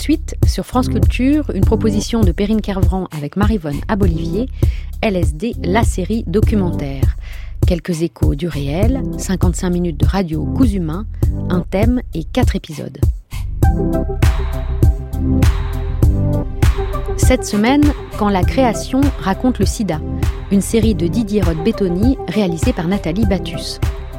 suite, sur France Culture, une proposition de Perrine Kervran avec Maryvonne Abolivier, LSD, la série documentaire. Quelques échos du réel, 55 minutes de radio cousu main, un thème et 4 épisodes. Cette semaine, Quand la création raconte le sida, une série de Didier Roth-Bettoni réalisée par Nathalie Battus.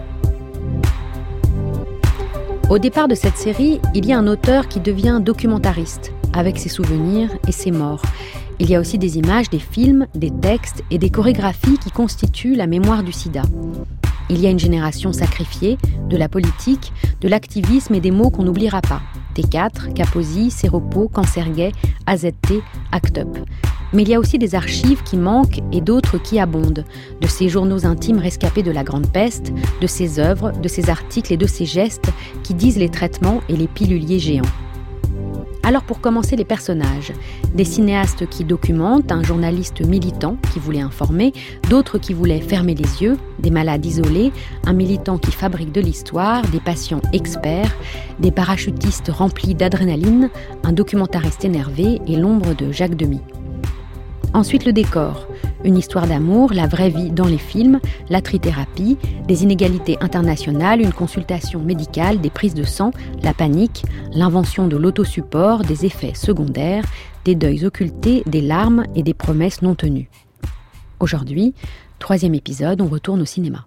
Au départ de cette série, il y a un auteur qui devient documentariste, avec ses souvenirs et ses morts. Il y a aussi des images, des films, des textes et des chorégraphies qui constituent la mémoire du sida. Il y a une génération sacrifiée, de la politique, de l'activisme et des mots qu'on n'oubliera pas. T4, Kaposi, Séropo, Cancergay, AZT, ACT UP. Mais il y a aussi des archives qui manquent et d'autres qui abondent, de ces journaux intimes rescapés de la Grande Peste, de ces œuvres, de ces articles et de ces gestes qui disent les traitements et les piluliers géants. Alors pour commencer, les personnages. Des cinéastes qui documentent, un journaliste militant qui voulait informer, d'autres qui voulaient fermer les yeux, des malades isolés, un militant qui fabrique de l'histoire, des patients experts, des parachutistes remplis d'adrénaline, un documentariste énervé et l'ombre de Jacques Demy. Ensuite, le décor. Une histoire d'amour, la vraie vie dans les films, la trithérapie, des inégalités internationales, une consultation médicale, des prises de sang, la panique, l'invention de l'autosupport, des effets secondaires, des deuils occultés, des larmes et des promesses non tenues. Aujourd'hui, 3e épisode, on retourne au cinéma.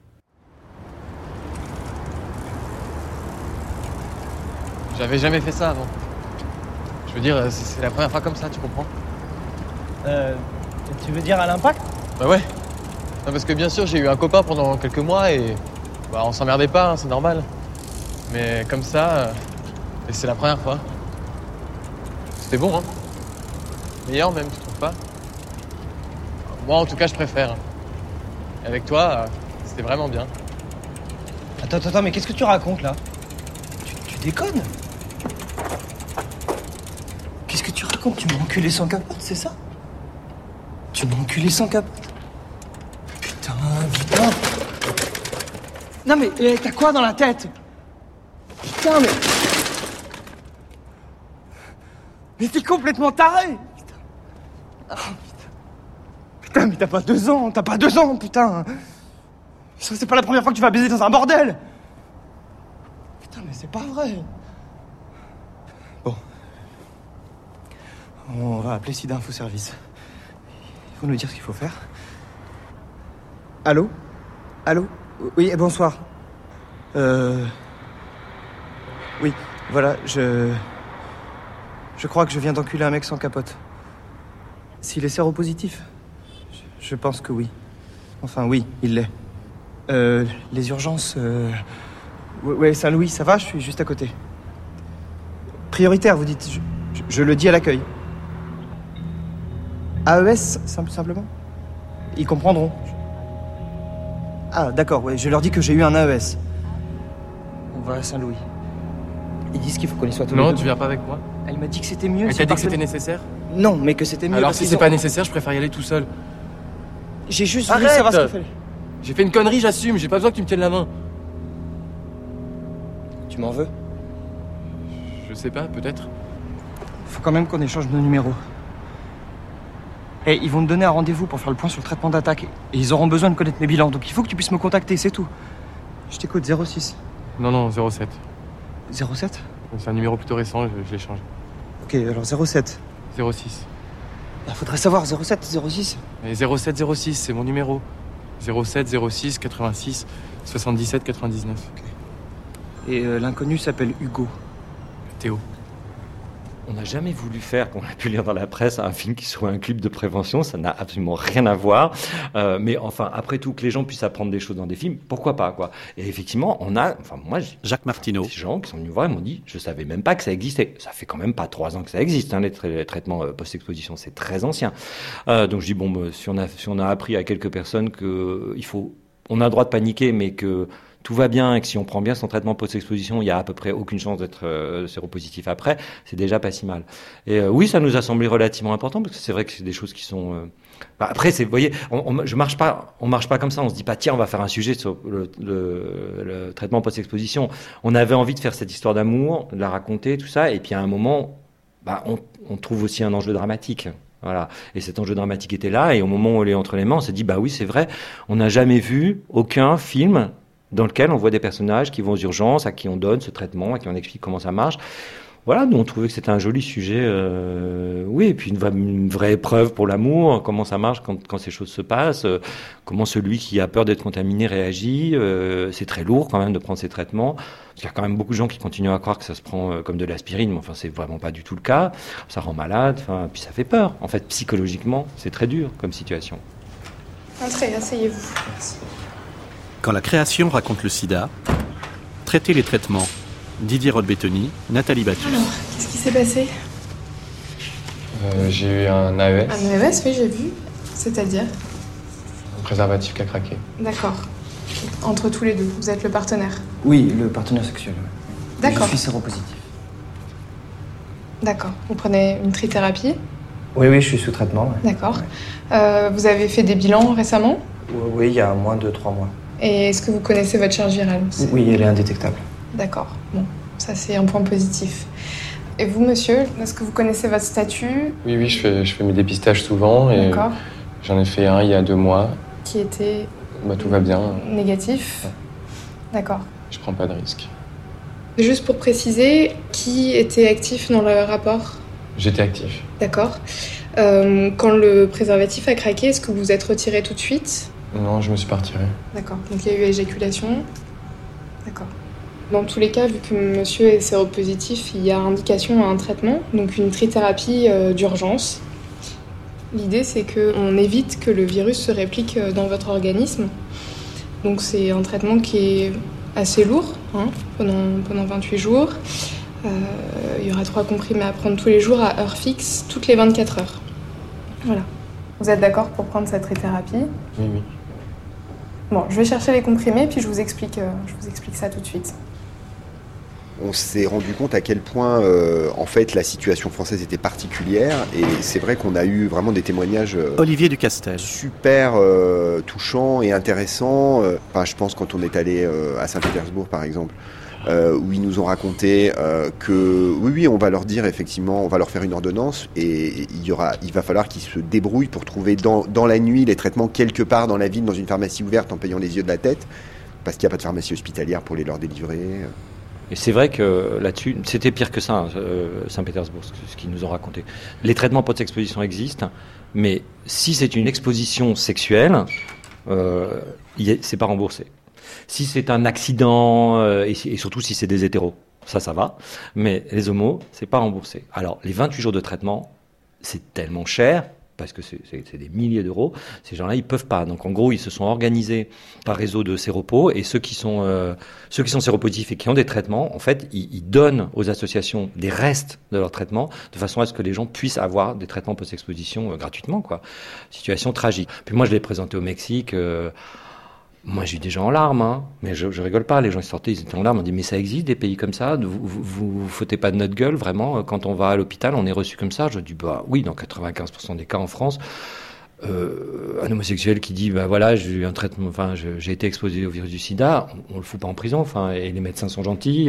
J'avais jamais fait ça avant. Je veux dire, c'est la première fois comme ça, tu comprends ? Tu veux dire à l'impact ? Bah ouais. Non, parce que bien sûr, j'ai eu un copain pendant quelques mois et on s'emmerdait pas, hein, c'est normal. Mais comme ça, et c'est la première fois. C'était bon, hein. Meilleur même, tu trouves pas ? Moi, en tout cas, je préfère. Et avec toi, c'était vraiment bien. Attends, mais qu'est-ce que tu racontes là ? Tu déconnes ? Qu'est-ce que tu racontes ? Tu m'as enculé sans capote, c'est ça ? Tu m'as enculé sans capote ? Putain. Non mais t'as quoi dans la tête ? Putain mais... Mais t'es complètement taré ! Putain. Oh, putain, mais t'as pas 2 ans, putain. Ça, c'est pas la première fois que tu vas baiser dans un bordel. Putain, mais c'est pas vrai. Bon. On va appeler SIDA Info Service. Il faut nous dire ce qu'il faut faire. Allô ? Oui, bonsoir. Oui, voilà, je crois que je viens d'enculer un mec sans capote. S'il est séropositif ? Je pense que oui. Enfin, oui, il l'est. Les urgences... Ouais, Saint-Louis, ça va ? Je suis juste à côté. Prioritaire, vous dites. Je le dis à l'accueil. AES, simplement ? Ils comprendront. Ah, d'accord, ouais, je leur dis que j'ai eu un AES. On va à Saint-Louis. Ils disent qu'il faut qu'on y soit tous les deux. Non, tu viens pas avec moi ? Elle m'a dit que c'était mieux. Elle t'a dit que c'était nécessaire ? Non, mais que c'était mieux. Alors si c'est pas nécessaire, je préfère y aller tout seul. J'ai juste voulu savoir ce qu'il fallait. J'ai fait une connerie, j'assume, j'ai pas besoin que tu me tiennes la main. Tu m'en veux ? Je sais pas, peut-être. Faut quand même qu'on échange nos numéros. Et ils vont me donner un rendez-vous pour faire le point sur le traitement d'attaque. Et ils auront besoin de connaître mes bilans. Donc il faut que tu puisses me contacter, c'est tout. Je t'écoute, 06. Non, 07. 07 ? C'est un numéro plutôt récent, je l'ai changé. Ok, alors 07. 06. Faudrait savoir, 07, 06. Mais 0706, c'est mon numéro. 07 06 86 77 99. Okay. Et l'inconnu s'appelle Hugo. Théo. On n'a jamais voulu faire, comme on a pu lire dans la presse, un film qui soit un clip de prévention. Ça n'a absolument rien à voir. Mais enfin, après tout, que les gens puissent apprendre des choses dans des films, pourquoi pas, quoi. Et effectivement, moi, Jacques Martineau. Des gens qui sont venus me voir et m'ont dit, je savais même pas que ça existait. Ça fait quand même pas 3 ans que ça existe, hein, les traitements post-exposition. C'est très ancien. Donc je dis, si on a appris à quelques personnes on a le droit de paniquer, mais que tout va bien et que si on prend bien son traitement post-exposition, il y a à peu près aucune chance d'être séropositif après, c'est déjà pas si mal. Et oui, ça nous a semblé relativement important parce que c'est vrai que c'est des choses qui sont... Après, vous voyez, on marche pas comme ça. On se dit pas, tiens, on va faire un sujet sur le traitement post-exposition. On avait envie de faire cette histoire d'amour, de la raconter, tout ça, et puis à un moment, on trouve aussi un enjeu dramatique. Voilà. Et cet enjeu dramatique était là, et au moment où on est entre les mains, on s'est dit, bah oui, c'est vrai, on n'a jamais vu aucun film dans lequel on voit des personnages qui vont aux urgences, à qui on donne ce traitement, à qui on explique comment ça marche. Voilà, nous on trouvait que c'était un joli sujet, oui, et puis une vraie épreuve pour l'amour, comment ça marche quand ces choses se passent, comment celui qui a peur d'être contaminé réagit, c'est très lourd quand même de prendre ces traitements, parce qu'il y a quand même beaucoup de gens qui continuent à croire que ça se prend comme de l'aspirine, mais enfin c'est vraiment pas du tout le cas, ça rend malade, puis ça fait peur, en fait psychologiquement c'est très dur comme situation. Entrez, asseyez-vous. Merci. Quand la création raconte le sida, traiter les traitements. Didier Rodbettoni, Nathalie Battus. Alors, qu'est-ce qui s'est passé ? J'ai eu un AES. Un AES, oui, j'ai vu. C'est-à-dire ? Un préservatif qui a craqué. D'accord. Entre tous les deux, vous êtes le partenaire ? Oui, le partenaire sexuel. D'accord. Je suis séropositif. D'accord. Vous prenez une trithérapie ? Oui, je suis sous traitement. Ouais. D'accord. Vous avez fait des bilans récemment ? Oui, il y a moins de 3 mois. Et est-ce que vous connaissez votre charge virale ? Oui, elle est indétectable. D'accord. Bon, ça c'est un point positif. Et vous, monsieur, est-ce que vous connaissez votre statut ? Oui, je fais mes dépistages souvent et D'accord. j'en ai fait un il y a 2 mois. Qui était Tout va bien. négatif ? Ouais. D'accord. Je prends pas de risque. Juste pour préciser, qui était actif dans le rapport ? J'étais actif. D'accord. Quand le préservatif a craqué, est-ce que vous vous êtes retiré tout de suite ? Non, je me suis pas retiré. D'accord. Donc il y a eu éjaculation ? D'accord. Dans tous les cas, vu que monsieur est séropositif, il y a indication à un traitement, donc une trithérapie d'urgence. L'idée, c'est qu'on évite que le virus se réplique dans votre organisme. Donc c'est un traitement qui est assez lourd, pendant 28 jours. Il y aura 3 comprimés à prendre tous les jours à heure fixe, toutes les 24 heures. Voilà. Vous êtes d'accord pour prendre cette trithérapie ? Oui. Bon, je vais chercher les comprimés, puis je vous explique ça tout de suite. On s'est rendu compte à quel point, en fait, la situation française était particulière. Et c'est vrai qu'on a eu vraiment des témoignages Olivier Ducastel. super touchants et intéressants. Je pense quand on est allé à Saint-Pétersbourg, par exemple, où ils nous ont raconté que, oui, on va leur dire, effectivement, on va leur faire une ordonnance et il va falloir qu'ils se débrouillent pour trouver dans la nuit les traitements quelque part dans la ville, dans une pharmacie ouverte, en payant les yeux de la tête, parce qu'il n'y a pas de pharmacie hospitalière pour les leur délivrer. Et c'est vrai que là-dessus, c'était pire que ça, Saint-Pétersbourg, ce qu'ils nous ont raconté. Les traitements post-exposition existent, mais si c'est une exposition sexuelle, c'est pas remboursé. Si c'est un accident, et surtout si c'est des hétéros, ça va, mais les homos, c'est pas remboursé. Alors, les 28 jours de traitement, c'est tellement cher, parce que c'est des milliers d'euros, ces gens-là, ils peuvent pas. Donc, en gros, ils se sont organisés par réseau de séropos, et ceux qui sont séropositifs et qui ont des traitements, en fait, ils donnent aux associations des restes de leurs traitements, de façon à ce que les gens puissent avoir des traitements post-exposition gratuitement, quoi. Situation tragique. Puis moi, je l'ai présenté au Mexique, moi, j'ai eu des gens en larmes, mais je rigole pas. Les gens qui sortaient, ils étaient en larmes. On dit, mais ça existe, des pays comme ça. Vous foutez pas de notre gueule, vraiment. Quand on va à l'hôpital, on est reçu comme ça. Je dis, oui, dans 95% des cas en France, un homosexuel qui dit, voilà, j'ai eu un traitement, j'ai été exposé au virus du sida, on le fout pas en prison, et les médecins sont gentils,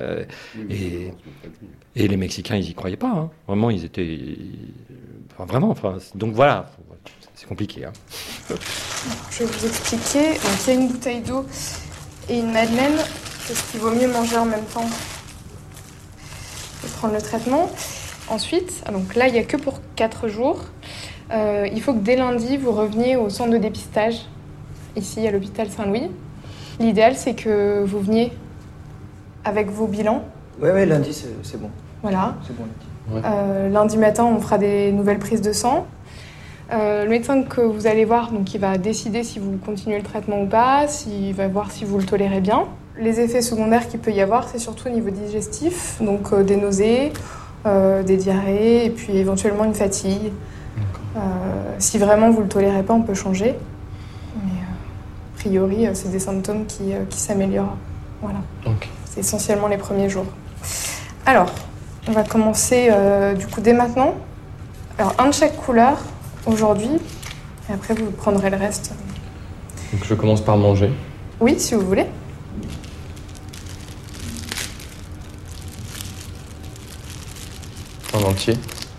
et les Mexicains, ils y croyaient pas, Vraiment, ils étaient, vraiment, donc voilà. C'est compliqué. Je vais vous expliquer. Donc, il y a une bouteille d'eau et une madeleine. Est-ce qu'il vaut mieux manger en même temps et prendre le traitement ? Ensuite, donc là, il n'y a que pour 4 jours. Il faut que dès lundi, vous reveniez au centre de dépistage, ici à l'hôpital Saint-Louis. L'idéal, c'est que vous veniez avec vos bilans. Ouais, lundi, c'est bon. Voilà. C'est bon, lundi. Ouais. Lundi matin, on fera des nouvelles prises de sang. Le médecin que vous allez voir, donc, il va décider si vous continuez le traitement ou pas, il va voir si vous le tolérez bien. Les effets secondaires qu'il peut y avoir, c'est surtout au niveau digestif, donc des nausées, des diarrhées et puis éventuellement une fatigue. Si vraiment vous le tolérez pas, on peut changer. Mais a priori, c'est des symptômes qui s'améliorent. Voilà. Okay. C'est essentiellement les premiers jours. Alors, on va commencer du coup dès maintenant. Alors, un de chaque couleur aujourd'hui, et après vous prendrez le reste. Donc je commence par manger. Oui, si vous voulez. en entier.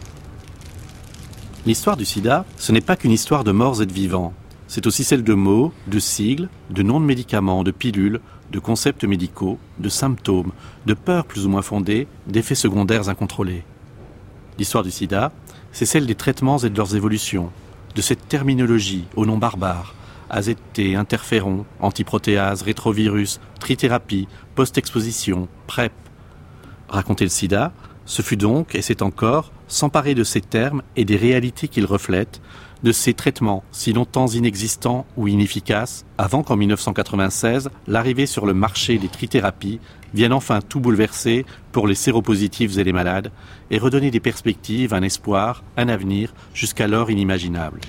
L'histoire du sida, ce n'est pas qu'une histoire de morts et de vivants. C'est aussi celle de mots, de sigles, de noms de médicaments, de pilules, de concepts médicaux, de symptômes, de peurs plus ou moins fondées, d'effets secondaires incontrôlés. L'histoire du sida, c'est celle des traitements et de leurs évolutions, de cette terminologie aux noms barbares, AZT, interféron, antiprotéase, rétrovirus, trithérapie, post-exposition, PrEP. Raconter le sida, ce fut donc, et c'est encore, s'emparer de ces termes et des réalités qu'ils reflètent, de ces traitements si longtemps inexistants ou inefficaces, avant qu'en 1996, l'arrivée sur le marché des trithérapies vienne enfin tout bouleverser pour les séropositifs et les malades, et redonner des perspectives, un espoir, un avenir jusqu'alors inimaginable.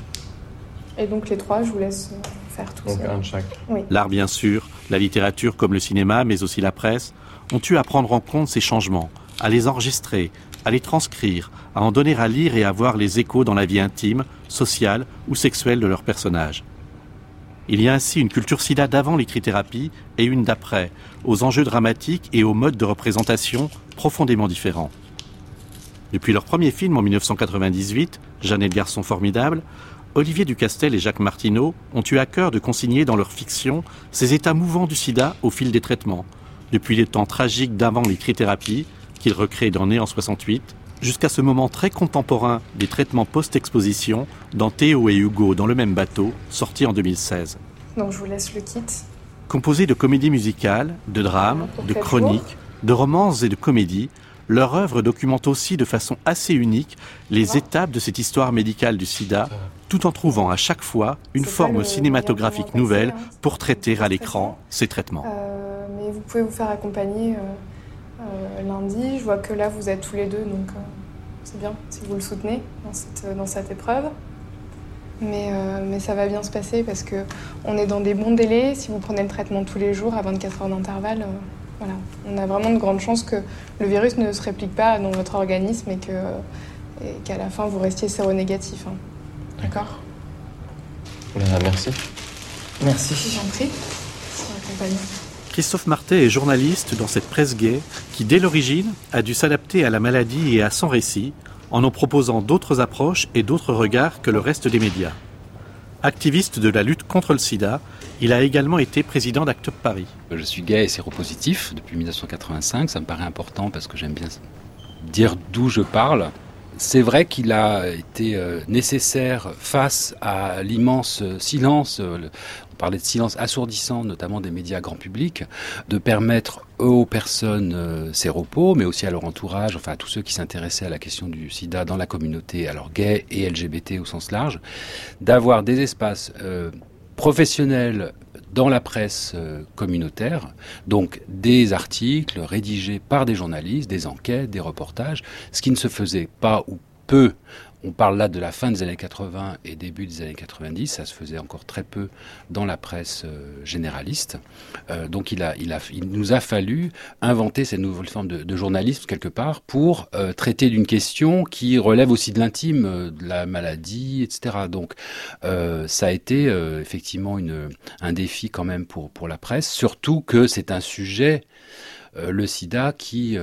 Et donc les trois, je vous laisse faire tout ça. Donc un de chaque. Oui. L'art bien sûr, la littérature comme le cinéma, mais aussi la presse, ont eu à prendre en compte ces changements, à les enregistrer, à les transcrire, à en donner à lire et à voir les échos dans la vie intime, sociale ou sexuelle de leurs personnages. Il y a ainsi une culture sida d'avant les trithérapies et une d'après, aux enjeux dramatiques et aux modes de représentation profondément différents. Depuis leur premier film en 1998, Jeanne et le garçon formidable, Olivier Ducastel et Jacques Martineau ont eu à cœur de consigner dans leur fiction ces états mouvants du sida au fil des traitements, depuis les temps tragiques d'avant les trithérapies, qu'ils recréent dans Né en 68, jusqu'à ce moment très contemporain des traitements post-exposition dans Théo et Hugo dans le même bateau, sorti en 2016. Donc je vous laisse le kit. Composé de comédies musicales, de drames, de chroniques, de romances et de comédies, leur œuvre documente aussi de façon assez unique les étapes de cette histoire médicale du sida, tout en trouvant à chaque fois une forme cinématographique nouvelle pour traiter à l'écran ces traitements. Mais vous pouvez vous faire accompagner lundi. Je vois que là, vous êtes tous les deux, donc c'est bien si vous le soutenez dans cette épreuve. Mais ça va bien se passer parce qu'on est dans des bons délais. Si vous prenez le traitement tous les jours à 24 heures d'intervalle, voilà. On a vraiment de grandes chances que le virus ne se réplique pas dans votre organisme et qu'à la fin, vous restiez séronégatif. Hein. D'accord ? Merci. Merci. J'en prie. C'est accompagné. Christophe Martet est journaliste dans cette presse gay qui, dès l'origine, a dû s'adapter à la maladie et à son récit en proposant d'autres approches et d'autres regards que le reste des médias. Activiste de la lutte contre le sida, il a également été président d'Act Up Paris. Je suis gay et séropositif depuis 1985, ça me paraît important parce que j'aime bien dire d'où je parle. C'est vrai qu'il a été nécessaire face à l'immense silence, on parlait de silence assourdissant, notamment des médias grand public, de permettre aux personnes séropos, mais aussi à leur entourage, enfin à tous ceux qui s'intéressaient à la question du sida dans la communauté, alors gay et LGBT au sens large, d'avoir des espaces professionnels dans la presse communautaire, donc des articles rédigés par des journalistes, des enquêtes, des reportages, ce qui ne se faisait pas ou peu. On parle là de la fin des années 80 et début des années 90, ça se faisait encore très peu dans la presse généraliste. Donc il nous a fallu inventer cette nouvelle forme de journalisme quelque part pour traiter d'une question qui relève aussi de l'intime, de la maladie, etc. Donc ça a été effectivement un défi quand même pour la presse, surtout que c'est un sujet, le sida, qui...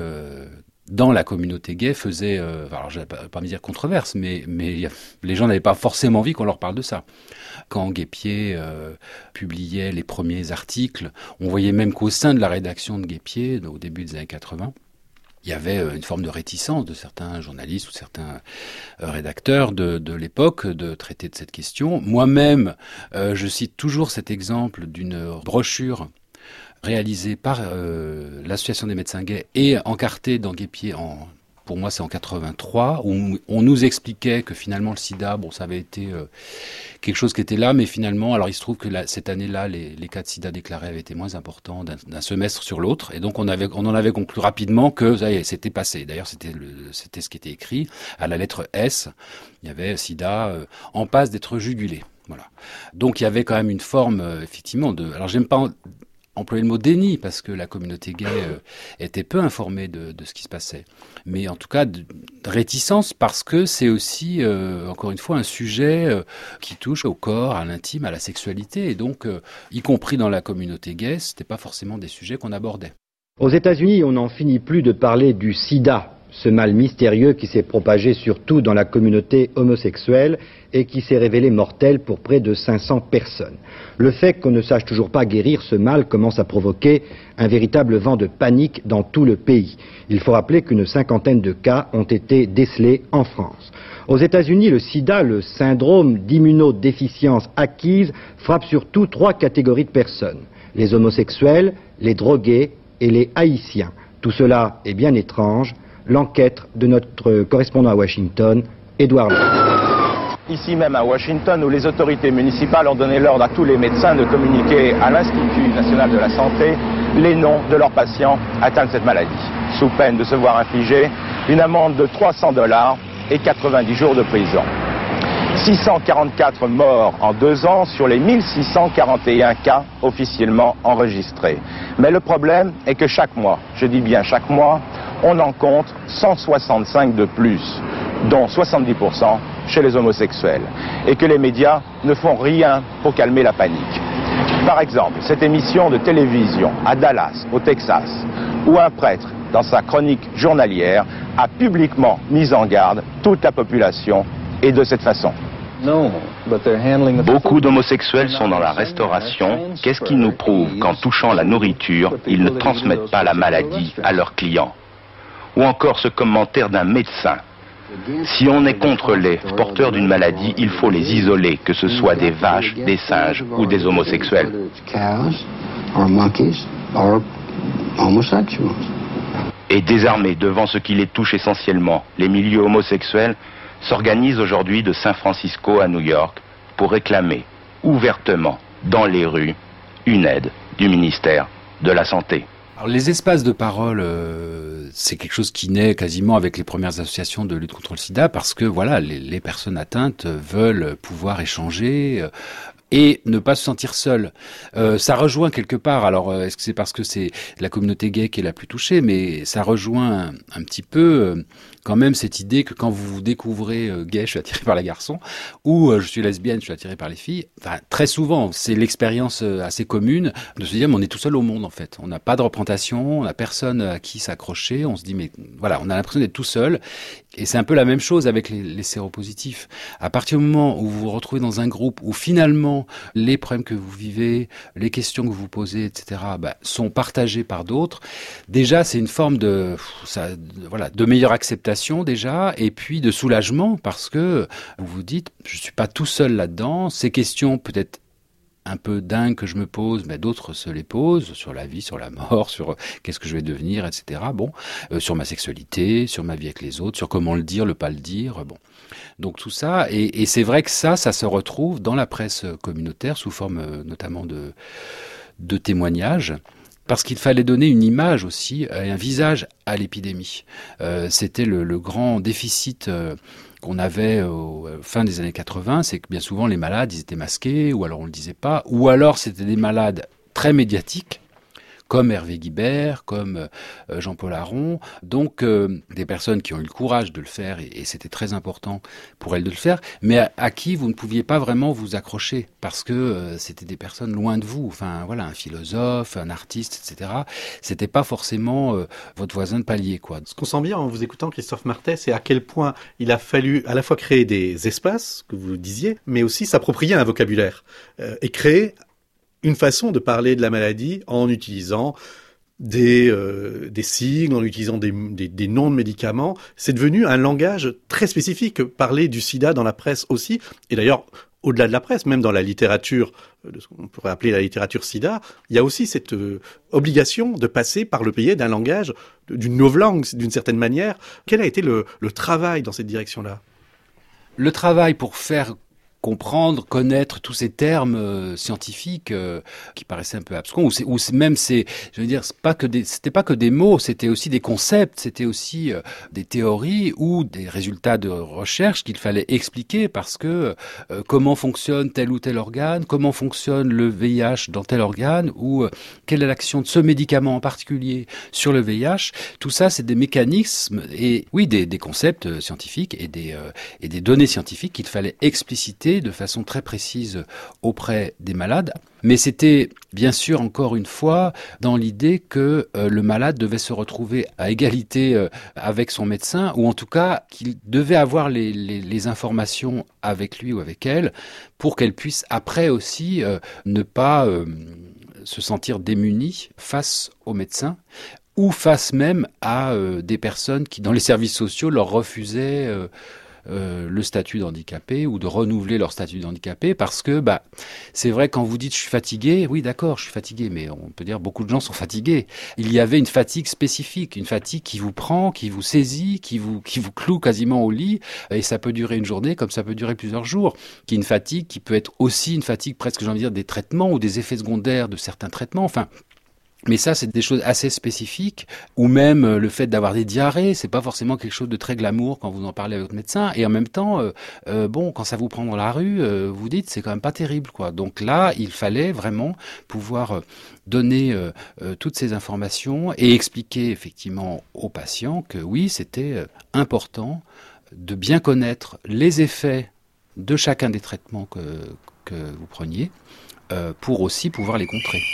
dans la communauté gay faisait, alors je ne vais pas me dire controverse, mais les gens n'avaient pas forcément envie qu'on leur parle de ça. Quand Guépier publiait les premiers articles, on voyait même qu'au sein de la rédaction de Guépier, au début des années 80, il y avait une forme de réticence de certains journalistes ou certains rédacteurs de l'époque de traiter de cette question. Moi-même, je cite toujours cet exemple d'une brochure réalisé par l'Association des médecins gays et encarté dans Guépier pour moi c'est en 83, où on nous expliquait que finalement le sida, bon ça avait été quelque chose qui était là, mais finalement, alors il se trouve que cette année-là, les cas de sida déclarés avaient été moins importants d'un semestre sur l'autre, et donc on en avait conclu rapidement que ça y est, c'était passé. D'ailleurs c'était ce qui était écrit à la lettre S, il y avait sida en passe d'être jugulé. Voilà. Donc il y avait quand même une forme effectivement alors j'aime pas employer le mot déni, parce que la communauté gay était peu informée de ce qui se passait. Mais en tout cas, de réticence, parce que c'est aussi, encore une fois, un sujet qui touche au corps, à l'intime, à la sexualité. Et donc, y compris dans la communauté gay, c'était pas forcément des sujets qu'on abordait. Aux États-Unis, on n'en finit plus de parler du sida. ce mal mystérieux qui s'est propagé surtout dans la communauté homosexuelle et qui s'est révélé mortel pour près de 500 personnes. Le fait qu'on ne sache toujours pas guérir ce mal commence à provoquer un véritable vent de panique dans tout le pays. Il faut rappeler qu'une 50aine de cas ont été décelés en France. Aux États-Unis, le sida, le syndrome d'immunodéficience acquise, frappe surtout 3 catégories de personnes. Les homosexuels, les drogués et les haïtiens. Tout cela est bien étrange. L'enquête de notre correspondant à Washington, Édouard Louis. Ici même à Washington, où les autorités municipales ont donné l'ordre à tous les médecins de communiquer à l'Institut national de la santé les noms de leurs patients atteints de cette maladie, sous peine de se voir infliger une amende de $300 et 90 jours de prison. 644 morts en 2 ans sur les 1641 cas officiellement enregistrés. Mais le problème est que chaque mois, je dis bien chaque mois, on en compte 165 de plus, dont 70% chez les homosexuels, et que les médias ne font rien pour calmer la panique. Par exemple, cette émission de télévision à Dallas, au Texas, où un prêtre, dans sa chronique journalière, a publiquement mis en garde toute la population, et de cette façon. Beaucoup d'homosexuels sont dans la restauration. Qu'est-ce qui nous prouve qu'en touchant la nourriture, ils ne transmettent pas la maladie à leurs clients? Ou encore ce commentaire d'un médecin. Si on est contre les porteurs d'une maladie, il faut les isoler, que ce soit des vaches, des singes ou des homosexuels. Et désarmés devant ce qui les touche essentiellement, les milieux homosexuels s'organisent aujourd'hui de San Francisco à New York pour réclamer ouvertement, dans les rues, une aide du ministère de la Santé. Alors, les espaces de parole, c'est quelque chose qui naît quasiment avec les premières associations de lutte contre le sida, parce que voilà, les personnes atteintes veulent pouvoir échanger et ne pas se sentir seules. Ça rejoint quelque part, alors est-ce que c'est parce que c'est la communauté gay qui est la plus touchée, mais ça rejoint un petit peu quand même cette idée que quand vous vous découvrez gay, je suis attiré par les garçons, ou je suis lesbienne, je suis attiré par les filles, enfin, très souvent, c'est l'expérience assez commune de se dire, mais on est tout seul au monde en fait. On n'a pas de représentation, on n'a personne à qui s'accrocher, on se dit, mais voilà, on a l'impression d'être tout seul. Et c'est un peu la même chose avec les séropositifs. À partir du moment où vous vous retrouvez dans un groupe où finalement les problèmes que vous vivez, les questions que vous posez, etc., sont partagés par d'autres, déjà c'est une forme de meilleure acceptation déjà, et puis de soulagement, parce que vous vous dites, je suis pas tout seul là-dedans, ces questions peut-être un peu dingues que je me pose, mais d'autres se les posent, sur la vie, sur la mort, sur qu'est-ce que je vais devenir, etc. Sur ma sexualité, sur ma vie avec les autres, sur comment le dire, le pas le dire, Donc tout ça, et c'est vrai que ça se retrouve dans la presse communautaire sous forme notamment de témoignages, parce qu'il fallait donner une image aussi, et un visage à l'épidémie. C'était le grand déficit qu'on avait au fin des années 80, c'est que bien souvent les malades, ils étaient masqués, ou alors on le disait pas, ou alors c'était des malades très médiatiques, comme Hervé Guibert, comme Jean-Paul Aron, donc des personnes qui ont eu le courage de le faire, et c'était très important pour elles de le faire, mais à qui vous ne pouviez pas vraiment vous accrocher, parce que c'était des personnes loin de vous, enfin voilà, un philosophe, un artiste, etc. C'était pas forcément votre voisin de palier, quoi. Ce qu'on sent bien en vous écoutant, Christophe Martet, c'est à quel point il a fallu à la fois créer des espaces, que vous disiez, mais aussi s'approprier un vocabulaire, et créer une façon de parler de la maladie en utilisant des sigles, en utilisant des noms de médicaments. C'est devenu un langage très spécifique. Parler du sida dans la presse aussi, et d'ailleurs, au-delà de la presse, même dans la littérature, de ce qu'on pourrait appeler la littérature sida, il y a aussi cette obligation de passer par le biais d'un langage, d'une novlangue, d'une certaine manière. Quel a été le travail dans cette direction-là ? Le travail pour faire comprendre, connaître tous ces termes scientifiques qui paraissaient un peu abscons, ou même c'est, je veux dire, c'était pas que des mots, c'était aussi des concepts, c'était aussi des théories ou des résultats de recherche qu'il fallait expliquer, parce que comment fonctionne tel ou tel organe, comment fonctionne le VIH dans tel organe, ou quelle est l'action de ce médicament en particulier sur le VIH, tout ça c'est des mécanismes et oui des concepts scientifiques et des données scientifiques qu'il fallait expliciter de façon très précise auprès des malades. Mais c'était Bien sûr, encore une fois, dans l'idée que le malade devait se retrouver à égalité avec son médecin, ou en tout cas qu'il devait avoir les informations avec lui ou avec elle, pour qu'elle puisse après aussi ne pas se sentir démunie face au médecin, ou face même à des personnes qui, dans les services sociaux, leur refusaient le statut d'handicapé ou de renouveler leur statut d'handicapé, parce que c'est vrai, quand vous dites je suis fatigué, oui d'accord, je suis fatigué, mais on peut dire beaucoup de gens sont fatigués. Il y avait une fatigue spécifique, une fatigue qui vous prend, qui vous saisit, qui vous cloue quasiment au lit, et ça peut durer une journée comme ça peut durer plusieurs jours. Qui est une fatigue qui peut être aussi une fatigue presque, j'ai envie de dire, des traitements ou des effets secondaires de certains traitements, enfin. Mais ça, c'est des choses assez spécifiques, ou même le fait d'avoir des diarrhées, c'est pas forcément quelque chose de très glamour quand vous en parlez avec votre médecin. Et en même temps, quand ça vous prend dans la rue, vous dites c'est quand même pas terrible, quoi. Donc là, il fallait vraiment pouvoir donner toutes ces informations et expliquer effectivement aux patients que oui, c'était important de bien connaître les effets de chacun des traitements que vous preniez, pour aussi pouvoir les contrer.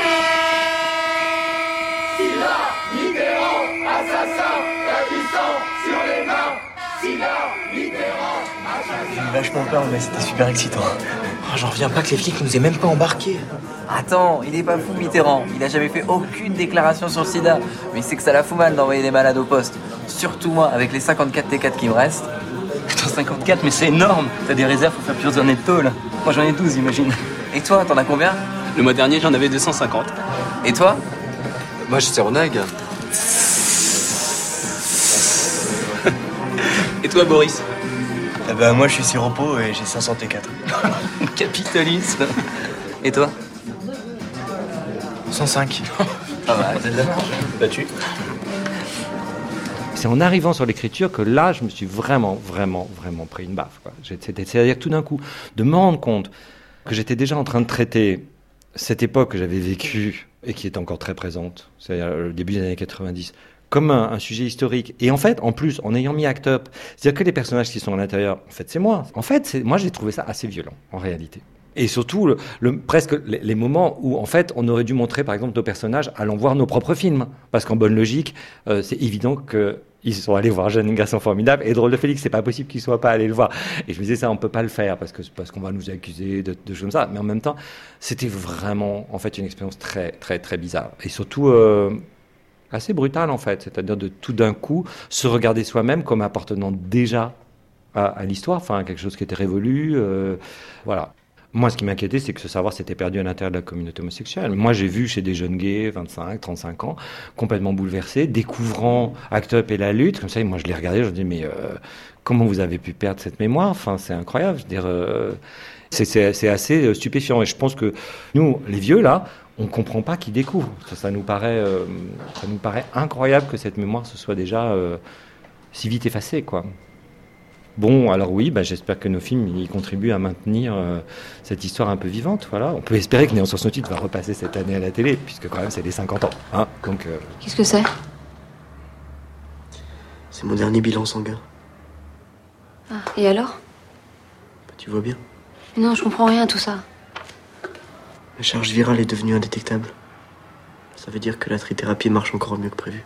Sylla, Mitterrand, assassin, tapissant sur les mains. Sylla, Mitterrand, assassin. J'ai eu vachement peur, mais c'était super excitant. J'en reviens pas que les flics nous aient même pas embarqués. Attends, il est pas fou Mitterrand. Il a jamais fait aucune déclaration sur le sida. Mais il sait que ça la fout mal d'envoyer des malades au poste. Surtout moi, avec les 54 T4 qui me restent. Attends, 54, mais c'est énorme. T'as des réserves pour faire plusieurs années de tôle. Moi j'en ai 12, imagine. Et toi, t'en as combien? Le mois dernier, j'en avais 250. Et toi? Moi, j'étais Ronag. Et toi, Boris? Moi, je suis Siropo et j'ai 500 T4. Capitalisme. Et toi? 105. Ah bah, t'as de la marge. Battu. C'est en arrivant sur l'écriture que là, je me suis vraiment pris une baffe, quoi. C'est-à-dire tout d'un coup, de me rendre compte que j'étais déjà en train de traiter cette époque que j'avais vécue et qui est encore très présente, c'est-à-dire le début des années 90, comme un sujet historique. Et en fait, en plus, en ayant mis Act Up, c'est-à-dire que les personnages qui sont à l'intérieur, en fait, c'est moi. En fait, moi, j'ai trouvé ça assez violent, en réalité. Et surtout, presque les moments où, en fait, on aurait dû montrer, par exemple, nos personnages allant voir nos propres films. Parce qu'en bonne logique, c'est évident qu'ils sont allés voir Jeune garçon formidable et Drôle de Félix. C'est pas possible qu'ils soient pas allés le voir. Et je me disais, ça, on peut pas le faire parce qu'on va nous accuser de choses comme ça. Mais en même temps, c'était vraiment, en fait, une expérience très, très, très bizarre. Et surtout, assez brutale, en fait. C'est-à-dire de tout d'un coup se regarder soi-même comme appartenant déjà à l'histoire, enfin, quelque chose qui était révolu. Voilà. Moi, ce qui m'inquiétait, c'est que ce savoir s'était perdu à l'intérieur de la communauté homosexuelle. Moi, j'ai vu chez des jeunes gays, 25, 35 ans, complètement bouleversés, découvrant Act Up et la lutte. Comme ça, et moi, je les regardais, je me dis, mais comment vous avez pu perdre cette mémoire? Enfin, c'est incroyable. Je veux dire, c'est assez stupéfiant. Et je pense que nous, les vieux, là, on ne comprend pas qu'ils découvrent. Ça nous paraît incroyable que cette mémoire se soit déjà si vite effacée, quoi. Bon, alors oui, j'espère que nos films y contribuent à maintenir cette histoire un peu vivante. Voilà. On peut espérer que Néant sur son titre va repasser cette année à la télé, puisque quand même c'est les 50 ans. Hein. Donc, Qu'est-ce que c'est? C'est mon dernier bilan sanguin. Ah, et alors? Tu vois bien. Non, je comprends rien à tout ça. La charge virale est devenue indétectable. Ça veut dire que la trithérapie marche encore mieux que prévu.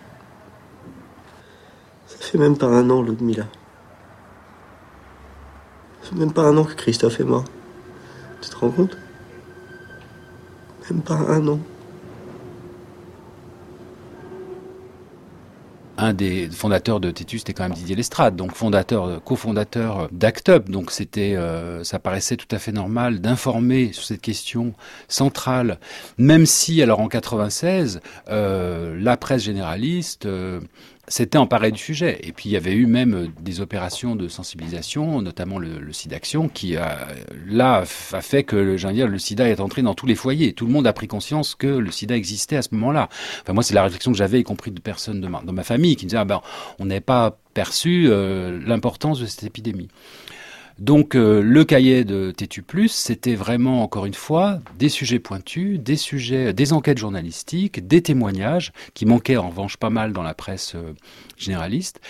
Ça fait même pas 1 an, Ludmila. Ça fait même pas 1 an que Christophe est mort. Tu te rends compte? Même pas 1 an. Un des fondateurs de Tétu, c'était quand même Didier Lestrade, donc cofondateur d'Act Up. Donc ça paraissait tout à fait normal d'informer sur cette question centrale, même si, alors en 96, la presse généraliste s'était emparée du sujet. Et puis il y avait eu même des opérations de sensibilisation, notamment le SIDAction, qui a fait que le sida est entré dans tous les foyers. Tout le monde a pris conscience que le sida existait à ce moment-là. Enfin, moi, c'est la réflexion que j'avais, y compris de personnes dans ma famille, qui me disaient on n'avait pas perçu l'importance de cette épidémie. Donc le cahier de Tétu+, c'était vraiment, encore une fois, des sujets pointus, des enquêtes journalistiques, des témoignages, qui manquaient en revanche pas mal dans la presse généraliste.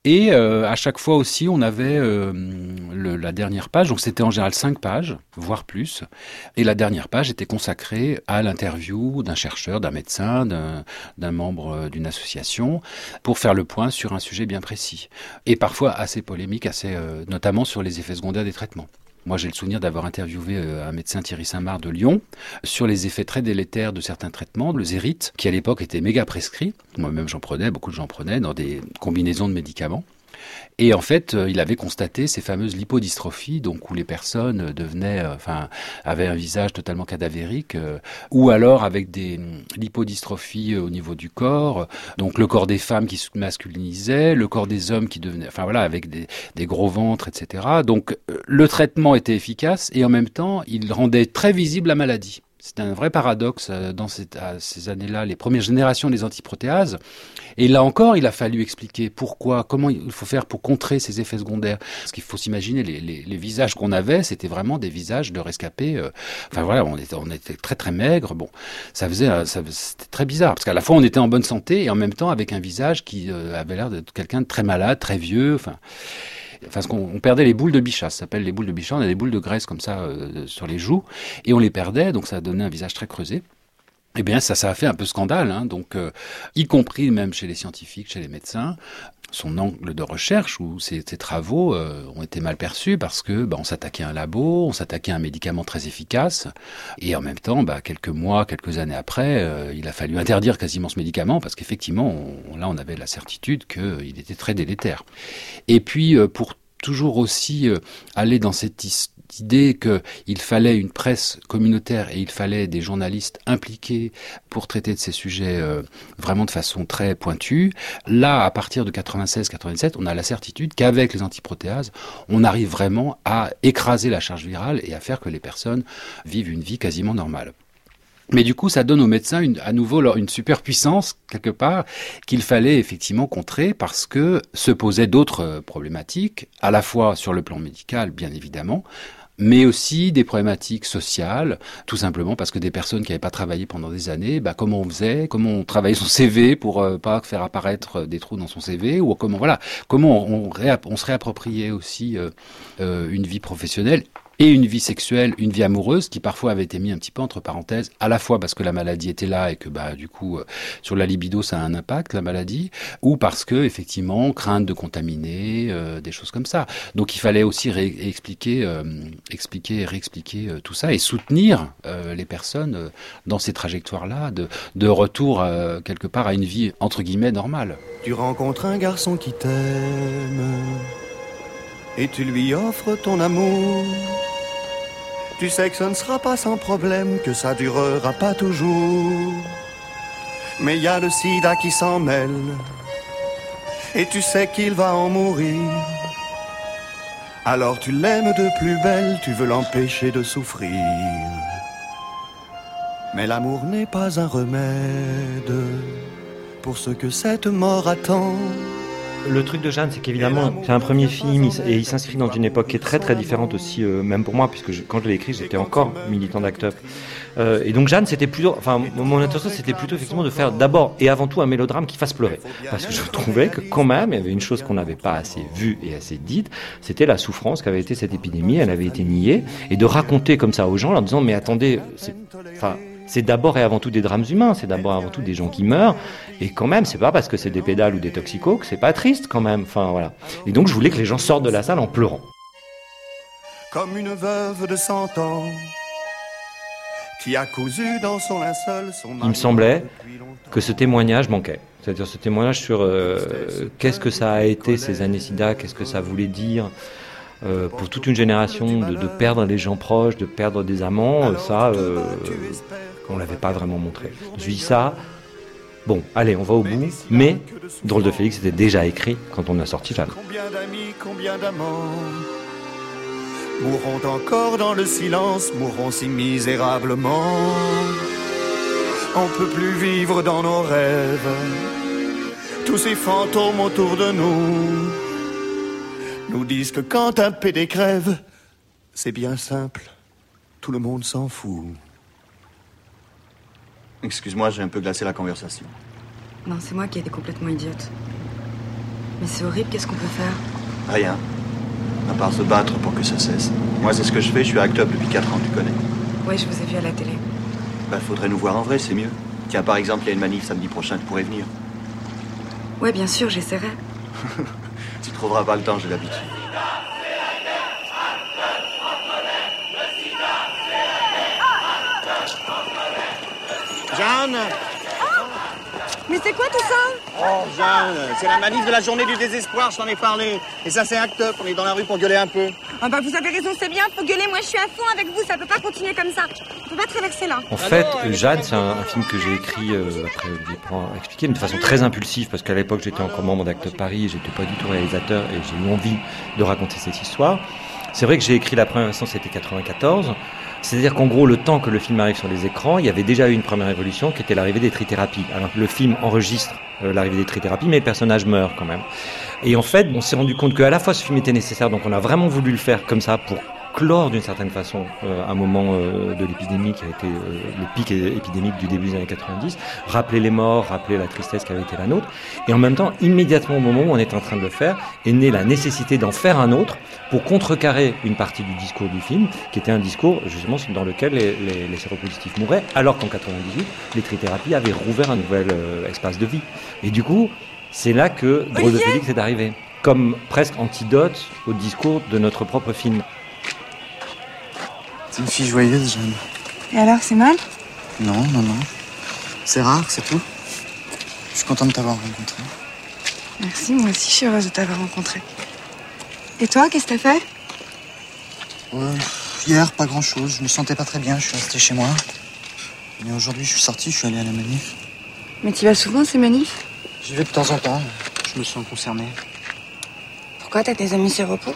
Et à chaque fois aussi, on avait la dernière page, donc c'était en général 5 pages, voire plus. Et la dernière page était consacrée à l'interview d'un chercheur, d'un médecin, d'un membre d'une association, pour faire le point sur un sujet bien précis. Et parfois assez polémique, notamment sur les effets secondaires des traitements. Moi, j'ai le souvenir d'avoir interviewé un médecin, Thierry Saint-Marc de Lyon, sur les effets très délétères de certains traitements, le Zérite, qui à l'époque était méga prescrit. Moi-même, j'en prenais, beaucoup de gens prenaient dans des combinaisons de médicaments. Et en fait, il avait constaté ces fameuses lipodystrophies, donc où les personnes avaient un visage totalement cadavérique, ou alors avec des lipodystrophies au niveau du corps, donc le corps des femmes qui se masculinisait, le corps des hommes qui devenait, avec des gros ventres, etc. Donc le traitement était efficace et en même temps, il rendait très visible la maladie. C'était un vrai paradoxe dans ces années-là, les premières générations des antiprotéases. Et là encore, il a fallu expliquer comment il faut faire pour contrer ces effets secondaires. Parce qu'il faut s'imaginer, les visages qu'on avait, c'était vraiment des visages de rescapés. On était très très maigres. Bon, c'était très bizarre. Parce qu'à la fois, on était en bonne santé et en même temps avec un visage qui avait l'air d'être quelqu'un de très malade, très vieux. On perdait les boules de Bichat, ça s'appelle les boules de Bichat, on a des boules de graisse comme ça sur les joues, et on les perdait, donc ça donnait un visage très creusé. Eh bien, ça a fait un peu scandale, y compris même chez les scientifiques, chez les médecins. Son angle de recherche ou ses travaux ont été mal perçus parce que on s'attaquait à un labo, on s'attaquait à un médicament très efficace, et en même temps, quelques années après, il a fallu interdire quasiment ce médicament parce qu'effectivement, on avait la certitude qu'il était très délétère. Et puis, pour toujours aussi aller dans cette idée qu'il fallait une presse communautaire et il fallait des journalistes impliqués pour traiter de ces sujets vraiment de façon très pointue. Là, à partir de 96-97, on a la certitude qu'avec les antiprotéases, on arrive vraiment à écraser la charge virale et à faire que les personnes vivent une vie quasiment normale. Mais du coup, ça donne aux médecins à nouveau une superpuissance, quelque part, qu'il fallait effectivement contrer parce que se posaient d'autres problématiques, à la fois sur le plan médical, bien évidemment, mais aussi des problématiques sociales, tout simplement parce que des personnes qui n'avaient pas travaillé pendant des années, comment on travaillait son CV pour pas faire apparaître des trous dans son CV, ou comment on se réappropriait aussi une vie professionnelle et une vie sexuelle, une vie amoureuse qui parfois avait été mis un petit peu entre parenthèses, à la fois parce que la maladie était là et que du coup sur la libido ça a un impact, la maladie, ou parce que effectivement crainte de contaminer, des choses comme ça. Donc il fallait aussi expliquer et réexpliquer tout ça et soutenir les personnes dans ces trajectoires-là de retour quelque part à une vie entre guillemets normale. Tu rencontres un garçon qui t'aime et tu lui offres ton amour. Tu sais que ce ne sera pas sans problème, que ça durera pas toujours. Mais y a le sida qui s'en mêle, et tu sais qu'il va en mourir. Alors tu l'aimes de plus belle, tu veux l'empêcher de souffrir. Mais l'amour n'est pas un remède pour ce que cette mort attend. Le truc de Jeanne, c'est qu'évidemment, c'est un premier film et il s'inscrit dans une époque qui est très très différente aussi, même pour moi, puisque quand je l'ai écrit, j'étais encore militant d'Act Up. Et donc Jeanne, c'était plutôt, mon intention, c'était plutôt effectivement de faire d'abord et avant tout un mélodrame qui fasse pleurer. Parce que je trouvais que quand même, il y avait une chose qu'on n'avait pas assez vue et assez dite, c'était la souffrance qu'avait été cette épidémie, elle avait été niée, et de raconter comme ça aux gens, en leur disant, mais attendez, c'est d'abord et avant tout des drames humains, c'est d'abord et avant tout des gens qui meurent, et quand même, c'est pas parce que c'est des pédales ou des toxicos que c'est pas triste quand même, voilà. Et donc je voulais que les gens sortent de la salle en pleurant. Comme une veuve de 100 ans qui a cousu dans son linceul son... Il me semblait que ce témoignage manquait. C'est-à-dire ce témoignage sur qu'est-ce que ça a été ces années SIDA, qu'est-ce que ça voulait dire pour toute une génération de perdre les gens proches, de perdre des amants, on l'avait pas vraiment montré. Je me suis dit ça, bon, allez, on va au bout, mais Drôle de Félix était déjà écrit quand on a sorti Jeanne. Combien d'amis, combien d'amants mourront encore dans le silence, mourront si misérablement. On peut plus vivre dans nos rêves, tous ces fantômes autour de nous disent que quand un PD crève, c'est bien simple, tout le monde s'en fout. Excuse-moi, j'ai un peu glacé la conversation. Non, c'est moi qui ai été complètement idiote. Mais c'est horrible, qu'est-ce qu'on peut faire? Rien. À part se battre pour que ça cesse. Moi, c'est ce que je fais, je suis Act Up depuis 4 ans, tu connais. Ouais, je vous ai vu à la télé. Bah, faudrait nous voir en vrai, c'est mieux. Tiens, par exemple, il y a une manif samedi prochain, tu pourrais venir. Ouais, bien sûr, j'essaierai. Tu trouveras pas le temps, j'ai l'habitude. Jeanne! Mais c'est quoi tout ça? Oh, Jeanne, c'est la manif de la journée du désespoir, je t'en ai parlé. Et ça, c'est Act Up, on est dans la rue pour gueuler un peu. Ah bah vous avez raison, c'est bien, faut gueuler, moi je suis à fond avec vous, ça peut pas continuer comme ça. On peut pas traverser là. En fait, Jeanne, c'est un film que j'ai écrit, après Olivier Prand a expliqué, mais de façon très impulsive, parce qu'à l'époque j'étais encore membre d'Act Up Paris, j'étais pas du tout réalisateur, et j'ai eu envie de raconter cette histoire. C'est vrai que j'ai écrit la première version, c'était 94. C'est-à-dire qu'en gros, le temps que le film arrive sur les écrans, il y avait déjà eu une première évolution qui était l'arrivée des trithérapies. Alors, le film enregistre l'arrivée des trithérapies, mais le personnage meurt quand même. Et en fait, on s'est rendu compte qu'à la fois ce film était nécessaire, donc on a vraiment voulu le faire comme ça pour clore d'une certaine façon un moment de l'épidémie qui a été le pic épidémique du début des années 90, rappeler les morts, rappeler la tristesse qui avait été la nôtre, et en même temps, immédiatement au moment où on est en train de le faire, est née la nécessité d'en faire un autre pour contrecarrer une partie du discours du film, qui était un discours justement dans lequel les séropositifs mouraient, alors qu'en 98, les trithérapies avaient rouvert un nouvel espace de vie. Et du coup, c'est là que Drôle de Félix est arrivé, comme presque antidote au discours de notre propre film. T'es une fille joyeuse, Jeanne. Et alors, c'est mal? Non. C'est rare, c'est tout. Je suis content de t'avoir rencontré. Merci, moi aussi je suis heureuse de t'avoir rencontré. Et toi, qu'est-ce que t'as fait? Hier, pas grand-chose. Je me sentais pas très bien, je suis resté chez moi. Mais aujourd'hui, je suis sorti, je suis allé à la manif. Mais tu vas souvent ces manifs? J'y vais de temps en temps, je me sens concerné. Pourquoi t'as tes amis séropos?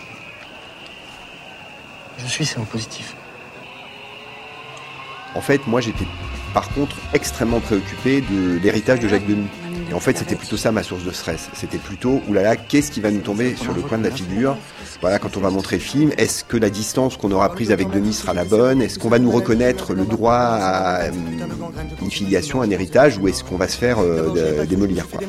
Je suis séropositif. En fait, moi, j'étais par contre extrêmement préoccupé de l'héritage de Jacques Demy. Et en fait, c'était plutôt ça ma source de stress. C'était plutôt, oulala, qu'est-ce qui va nous tomber sur le coin de la figure? Voilà, quand on va montrer le film, est-ce que la distance qu'on aura prise avec Demy sera la bonne? Est-ce qu'on va nous reconnaître le droit à une filiation, un héritage, ou est-ce qu'on va se faire démolir, quoi?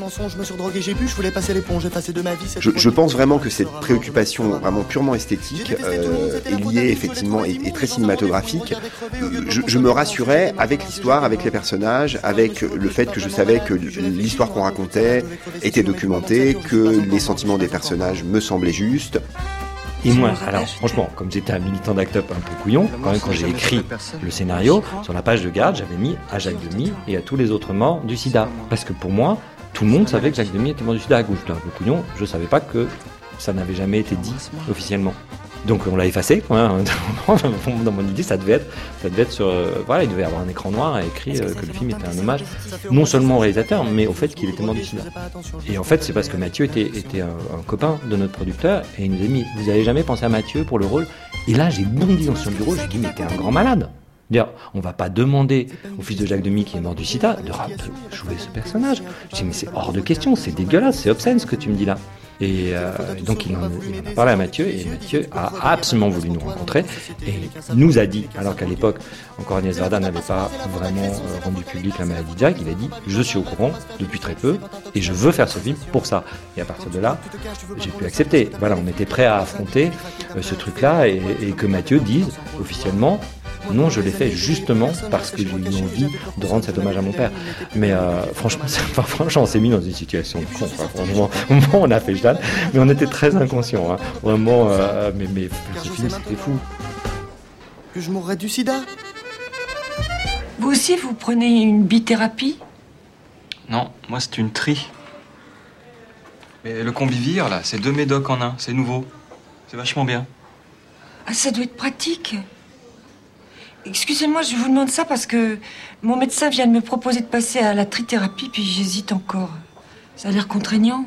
Je pense vraiment que cette préoccupation vraiment purement esthétique est liée effectivement et très cinématographique. Je me rassurais avec l'histoire, avec les personnages, avec le fait que je savais que l'histoire qu'on racontait était documentée, que les sentiments des personnages me semblaient justes. Et moi, alors franchement, comme j'étais un militant d'Act Up un peu couillon, quand j'ai écrit le scénario, sur la page de garde, j'avais mis à Jacques Demy et à tous les autres morts du sida. Parce que pour moi, tout le monde savait que Jacques Demy était mort du sida. J'étais un peu couillon, je savais pas que ça n'avait jamais été dit officiellement. Donc on l'a effacé, hein. Dans mon idée ça devait être sur... voilà, il devait y avoir un écran noir écrit que le film était un hommage, non seulement au réalisateur, mais au fait qu'il était mort du sida. Et en fait c'est parce que Mathieu était un copain de notre producteur, et il nous a dit, vous avez jamais pensé à Mathieu pour le rôle? Et là j'ai bondi dans son bureau, j'ai dit, mais t'es un grand malade. Dire, on va pas demander au fils de Jacques Demy qui est mort du sida de jouer ce personnage. Je dis, mais c'est hors de question, c'est dégueulasse, c'est obscène ce que tu me dis là. Et donc il en a parlé à Mathieu, et Mathieu a absolument voulu nous rencontrer et nous a dit, alors qu'à l'époque encore Agnès Varda n'avait pas vraiment rendu public la maladie de Jacques, il a dit, je suis au courant depuis très peu et je veux faire ce film pour ça. Et à partir de là, j'ai pu accepter. Voilà, on était prêt à affronter ce truc-là, et que Mathieu dise officiellement, non, je l'ai fait justement parce que j'ai eu envie de rendre cet hommage à mon père. Mais franchement, on s'est mis dans une situation de con. Franchement, on a fait Jeanne, mais on était très inconscients. Hein. Vraiment, mais ce film, c'était fou. Que je mourrais du sida? Vous aussi, vous prenez une bithérapie? Non, moi c'est une tri. Mais le Convivir, là, c'est 2 médocs en un, c'est nouveau. C'est vachement bien. Ah, ça doit être pratique. Excusez-moi, je vous demande ça parce que mon médecin vient de me proposer de passer à la trithérapie, puis j'hésite encore. Ça a l'air contraignant.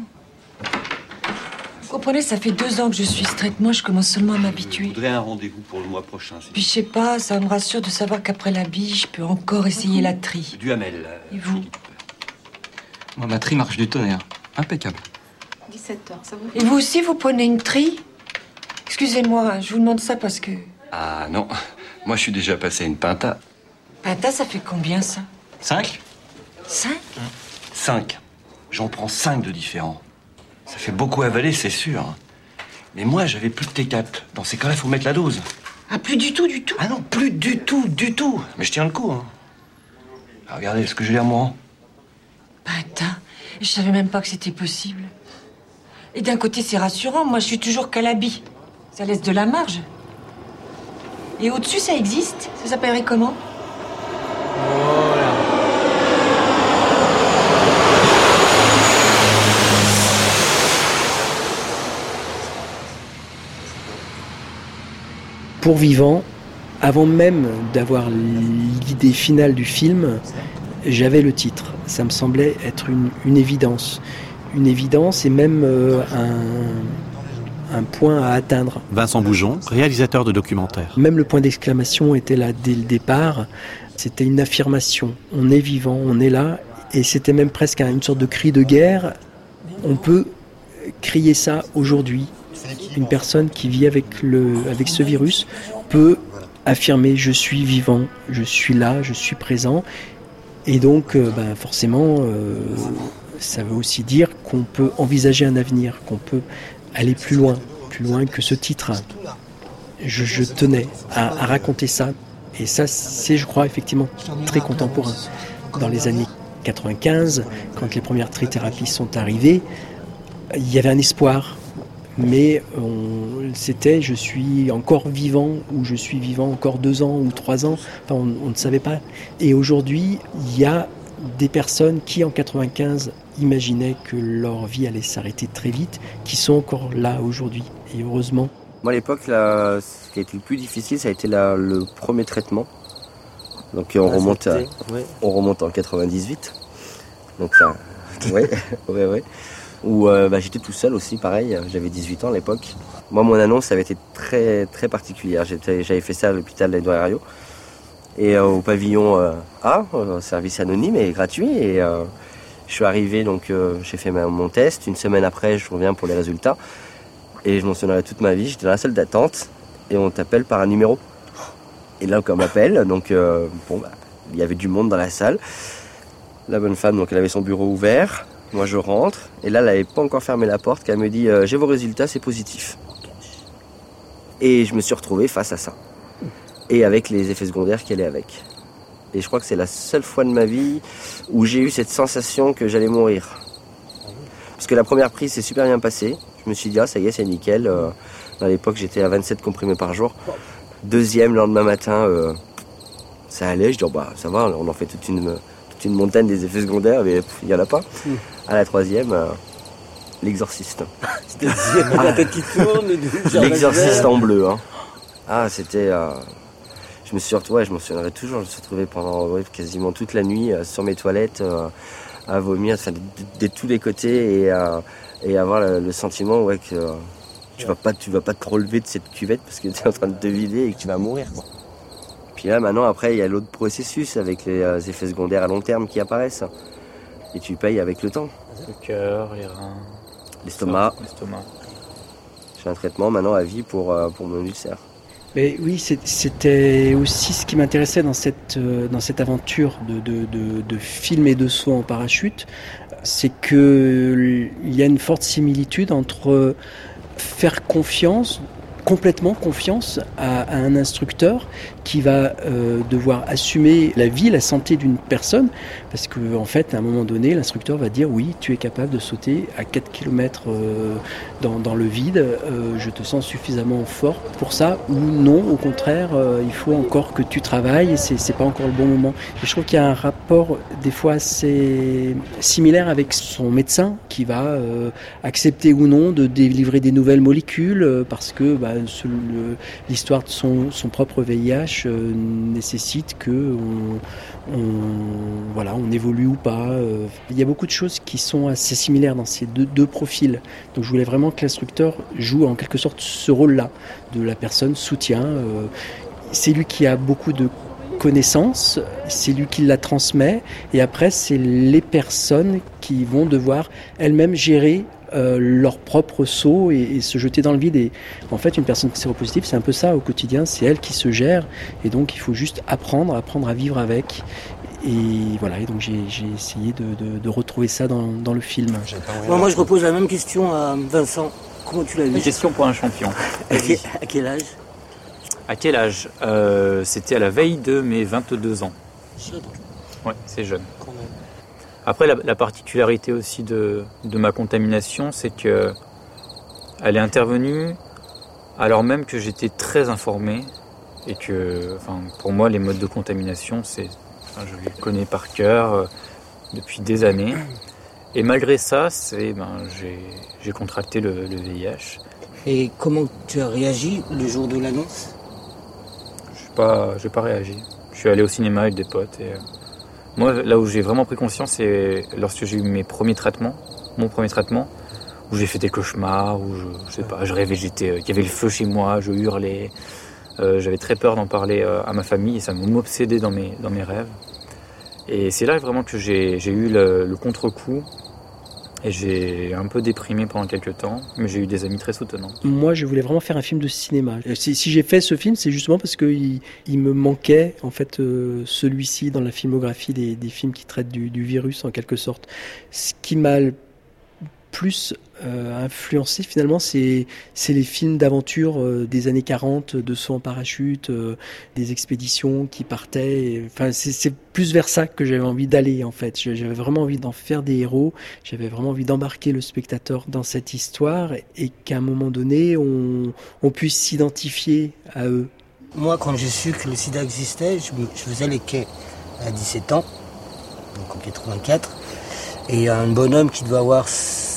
Vous comprenez, ça fait 2 ans que je suis ce traitement, je commence seulement à m'habituer. Je voudrais un rendez-vous pour le mois prochain. Puis je sais pas, ça me rassure de savoir qu'après la bille, je peux encore essayer la tri. Du Hamel. Et vous? Moi, ma tri marche du tonnerre. Impeccable. 17h, ça vous? Et vous aussi, vous prenez une tri? Excusez-moi, je vous demande ça parce que... Ah non, moi je suis déjà passé à une pinta. Pinta, ça fait combien, ça? 5? 5? 5. J'en prends 5 de différents. Ça fait beaucoup avaler, c'est sûr. Mais moi, j'avais plus de T4. Dans ces cas-là, il faut mettre la dose. Ah, plus du tout. Ah non, plus du tout. Mais je tiens le coup, hein. Ah, regardez ce que j'ai l'air moi. Putain, je savais même pas que c'était possible. Et d'un côté, c'est rassurant. Moi, je suis toujours calabi. Ça laisse de la marge. Et au-dessus, ça existe? Ça s'appellerait comment? Pour Vivant, avant même d'avoir l'idée finale du film, j'avais le titre. Ça me semblait être une évidence. Une évidence et même un point à atteindre. Vincent Boujon, réalisateur de documentaires. Même le point d'exclamation était là dès le départ. C'était une affirmation. On est vivant, on est là. Et c'était même presque une sorte de cri de guerre. On peut crier ça aujourd'hui. Une personne qui vit avec ce virus peut affirmer « je suis vivant, je suis là, je suis présent ». Et donc, forcément, ça veut aussi dire qu'on peut envisager un avenir, qu'on peut aller plus loin que ce titre. Je tenais à raconter ça. Et ça, c'est, je crois, effectivement très contemporain. Dans les années 95, quand les premières trithérapies sont arrivées, il y avait un espoir. Mais c'était « je suis encore vivant » ou « je suis vivant encore 2 ans ou 3 ans ». Enfin, on ne savait pas. Et aujourd'hui, il y a des personnes qui, en 95, imaginaient que leur vie allait s'arrêter très vite, qui sont encore là aujourd'hui. Et heureusement. Moi, à l'époque, ce qui a été le plus difficile, ça a été le premier traitement. Donc on remonte en 98. Donc ça, ouais. Où j'étais tout seul aussi, pareil, j'avais 18 ans à l'époque. Moi, mon annonce avait été très, très particulière. J'avais fait ça à l'hôpital d'Edouard Herriot et au pavillon A, service anonyme et gratuit. Et je suis arrivé, donc j'ai fait mon test. Une semaine après, je reviens pour les résultats. Et je m'en souviendrai toute ma vie, j'étais dans la salle d'attente et on t'appelle par un numéro. Et là, quand on m'appelle, donc il y avait du monde dans la salle. La bonne femme, donc elle avait son bureau ouvert. Moi, je rentre, et là, elle n'avait pas encore fermé la porte, qu'elle me dit « J'ai vos résultats, c'est positif ». Et je me suis retrouvé face à ça. Et avec les effets secondaires qu'elle est avec. Et je crois que c'est la seule fois de ma vie où j'ai eu cette sensation que j'allais mourir. Parce que la première prise s'est super bien passée. Je me suis dit « Ah, ça y est, c'est nickel ». À l'époque, j'étais à 27 comprimés par jour. Deuxième, lendemain matin, ça allait. Je dis « ça va, on en fait toute une montagne des effets secondaires, mais il n'y en a pas. » À la troisième, l'exorciste. C'est-à-dire la tête qui tourne. L'exorciste en bleu. Hein. Ah, c'était... je m'en souviendrai toujours. Je me suis retrouvé pendant quasiment toute la nuit sur mes toilettes à vomir de tous les côtés et avoir le sentiment que tu vas pas te relever de cette cuvette parce que tu es en train de te vider et que tu vas mourir. Quoi. Puis là, maintenant, après, il y a l'autre processus avec les effets secondaires à long terme qui apparaissent. Et tu payes avec le temps. Le cœur, les reins... L'estomac. J'ai un traitement maintenant à vie pour mon ulcère. Mais oui, c'était aussi ce qui m'intéressait dans cette aventure de film et de saut en parachute. C'est qu'il y a une forte similitude entre faire confiance, complètement confiance à un instructeur qui va devoir assumer la vie, la santé d'une personne, parce qu'en fait, à un moment donné, l'instructeur va dire oui, tu es capable de sauter à 4 km dans le vide, je te sens suffisamment fort pour ça, ou non, au contraire, il faut encore que tu travailles, c'est pas encore le bon moment. Et je trouve qu'il y a un rapport des fois assez similaire avec son médecin qui va accepter ou non de délivrer des nouvelles molécules parce que l'histoire de son propre VIH nécessite que on évolue ou pas. Il y a beaucoup de choses qui sont assez similaires dans ces deux profils. Donc je voulais vraiment que l'instructeur joue en quelque sorte ce rôle-là de la personne soutien. C'est lui qui a beaucoup de connaissances, c'est lui qui la transmet, et après c'est les personnes qui vont devoir elles-mêmes gérer leur propre saut et se jeter dans le vide. Et en fait, une personne séropositive, c'est un peu ça au quotidien, c'est elle qui se gère, et donc il faut juste apprendre à vivre avec. Et voilà, et donc j'ai essayé de retrouver ça dans le film. Moi, je repose la même question à Vincent. Comment tu l'as vu? Une question pour un champion. À quel âge? À quel âge? C'était à la veille de mes 22 ans. Jeune. Ouais, c'est jeune. Après, la particularité aussi de ma contamination, c'est que elle est intervenue alors même que j'étais très informé et que, pour moi, les modes de contamination, je les connais par cœur depuis des années. Et malgré ça, j'ai contracté le VIH. Et comment tu as réagi le jour de l'annonce? J'ai pas réagi. Je suis allé au cinéma avec des potes et moi, là où j'ai vraiment pris conscience, c'est lorsque j'ai eu mon premier traitement, où j'ai fait des cauchemars, où je rêvais, qu'il y avait le feu chez moi, je hurlais, j'avais très peur d'en parler à ma famille et ça m'obsédait dans mes rêves. Et c'est là vraiment que j'ai eu le contre-coup et j'ai un peu déprimé pendant quelques temps, mais j'ai eu des amis très soutenants. Moi, je voulais vraiment faire un film de cinéma. Si j'ai fait ce film, c'est justement parce qu'il me manquait en fait celui-ci dans la filmographie des films qui traitent du virus en quelque sorte. Ce qui m'a plus influencé finalement, c'est les films d'aventure des années 40, de saut en parachute, des expéditions qui partaient. Enfin, c'est plus vers ça que j'avais envie d'aller en fait. J'avais vraiment envie d'en faire des héros. J'avais vraiment envie d'embarquer le spectateur dans cette histoire et qu'à un moment donné, on puisse s'identifier à eux. Moi, quand j'ai su que le sida existait, je faisais les quais à 17 ans, donc en 84. Et il y a un bonhomme qui devait avoir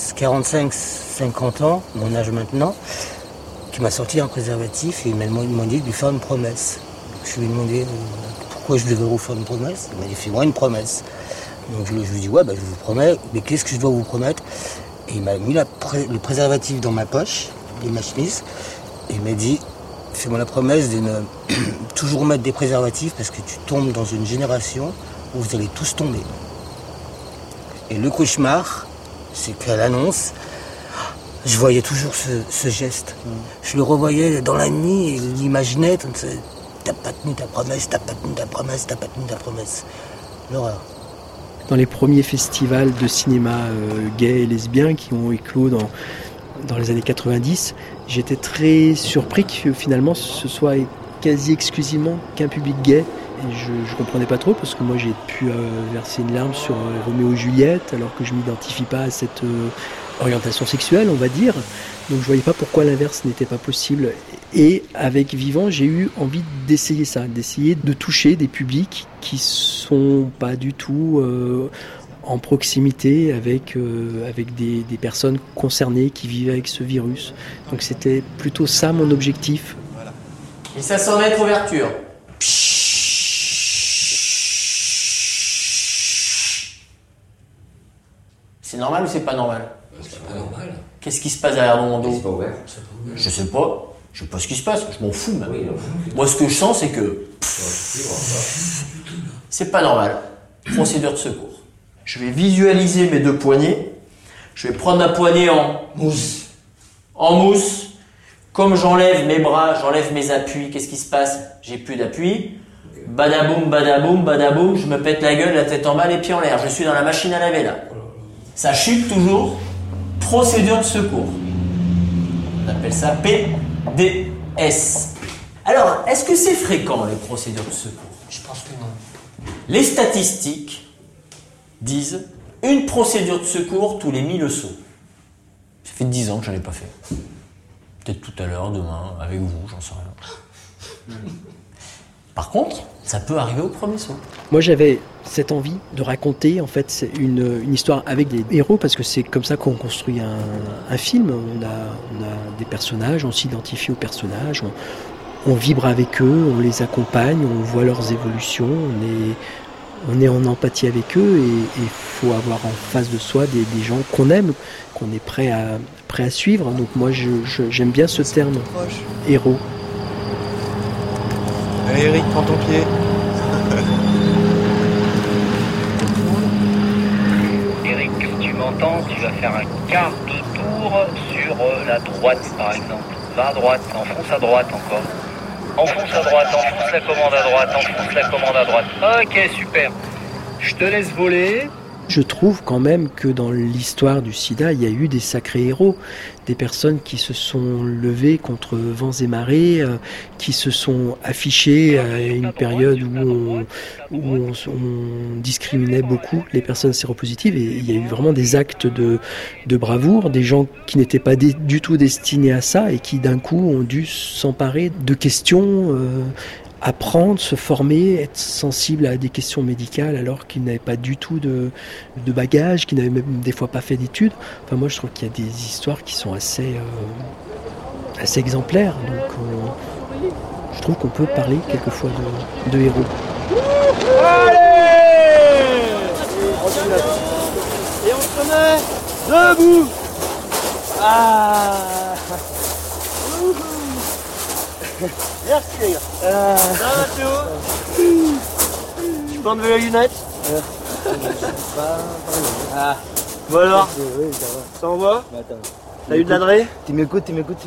45-50 ans, mon âge maintenant, qui m'a sorti un préservatif et il m'a demandé de lui faire une promesse. Donc je lui ai demandé pourquoi je devais vous faire une promesse. Il m'a dit fais-moi une promesse. Donc je lui ai dit ouais, je vous promets, mais qu'est-ce que je dois vous promettre? Et il m'a mis le préservatif dans ma poche, de ma chemise, et il m'a dit fais-moi la promesse de ne toujours mettre des préservatifs parce que tu tombes dans une génération où vous allez tous tomber. Et le cauchemar, c'est qu'à l'annonce, je voyais toujours ce geste. Je le revoyais dans la nuit et je l'imaginais. T'as pas tenu ta promesse, t'as pas tenu ta promesse, t'as pas tenu ta promesse. L'horreur. Dans les premiers festivals de cinéma gay et lesbien qui ont éclos dans les années 90, j'étais très surpris que finalement ce soit quasi exclusivement qu'un public gay. Et je comprenais pas trop parce que moi j'ai pu verser une larme sur Roméo et Juliette alors que je m'identifie pas à cette orientation sexuelle, on va dire. Donc je voyais pas pourquoi l'inverse n'était pas possible. Et avec Vivant, j'ai eu envie d'essayer ça, d'essayer de toucher des publics qui sont pas du tout en proximité avec des personnes concernées qui vivent avec ce virus. Donc c'était plutôt ça mon objectif. Voilà. 1500 mètres ouverture. C'est normal ou c'est pas normal? C'est pas normal. Qu'est-ce qui se passe derrière mon dos? C'est pas ouvert. Je sais pas. Je sais pas ce qui se passe. Je m'en fous même. Oui, moi, ce que je sens, c'est que c'est pas normal. Procédure de secours. Je vais visualiser mes deux poignets. Je vais prendre ma poignée en mousse. En mousse. Comme j'enlève mes bras, j'enlève mes appuis, qu'est-ce qui se passe? J'ai plus d'appui. Badaboum, badaboum, badaboum. Je me pète la gueule, la tête en bas, les pieds en l'air. Je suis dans la machine à laver là. Ça chute toujours. Procédure de secours. On appelle ça PDS. Alors, est-ce que c'est fréquent les procédures de secours? Je pense que non. Les statistiques disent une procédure de secours tous les 1000 sauts. Ça fait 10 ans que je n'en ai pas fait. Peut-être tout à l'heure, demain, avec vous, j'en sais rien. Par contre, ça peut arriver au premier saut. Moi, j'avais cette envie de raconter en fait une histoire avec des héros parce que c'est comme ça qu'on construit un film. On a des personnages, on s'identifie aux personnages, on vibre avec eux, on les accompagne, on voit leurs évolutions, on est en empathie avec eux et il faut avoir en face de soi des gens qu'on aime, qu'on est prêt à suivre. Donc moi, j'aime bien ce terme, héros. Allez Eric, prends ton pied. Eric, tu m'entends? Tu vas faire un quart de tour sur la droite par exemple. Va à droite, enfonce à droite encore. Enfonce à droite, enfonce la commande à droite, enfonce la commande à droite. Ok, super. Je te laisse voler. Je trouve quand même que dans l'histoire du sida, il y a eu des sacrés héros, des personnes qui se sont levées contre vents et marées, qui se sont affichées à une période où on discriminait beaucoup les personnes séropositives, et il y a eu vraiment des actes de bravoure, des gens qui n'étaient pas du tout destinés à ça et qui d'un coup ont dû s'emparer de questions, apprendre, se former, être sensible à des questions médicales alors qu'ils n'avaient pas du tout de bagages, qu'ils n'avaient même des fois pas fait d'études. Enfin, moi, je trouve qu'il y a des histoires qui sont assez exemplaires. Donc, je trouve qu'on peut parler quelquefois de héros. Allez! Et on se met debout. Ah! Merci les gars. Ça va Théo? Tu peux enlever les lunettes? Ah. Bon alors? Ça envoie? T'as eu de l'adré? Tu m'écoutes.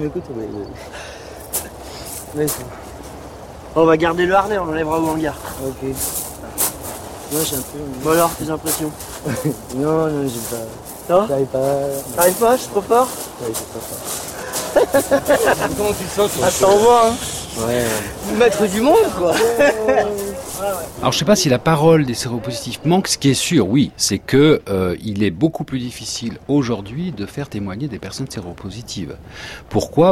Oui. On va garder le harnais, on l'enlèvera au hangar. Ok. Moi j'ai un peu... Bon alors, tes impressions? Non, j'ai pas... Non? J'arrive pas... T'arrives pas? Je suis trop fort? Ouais, c'est trop fort. Comment tu sens toi? Ah, ça envoie hein? Ouais. Maître du monde quoi. Alors je sais pas si la parole des séropositifs manque. Ce qui est sûr, oui, c'est que il est beaucoup plus difficile aujourd'hui de faire témoigner des personnes séropositives. Pourquoi ?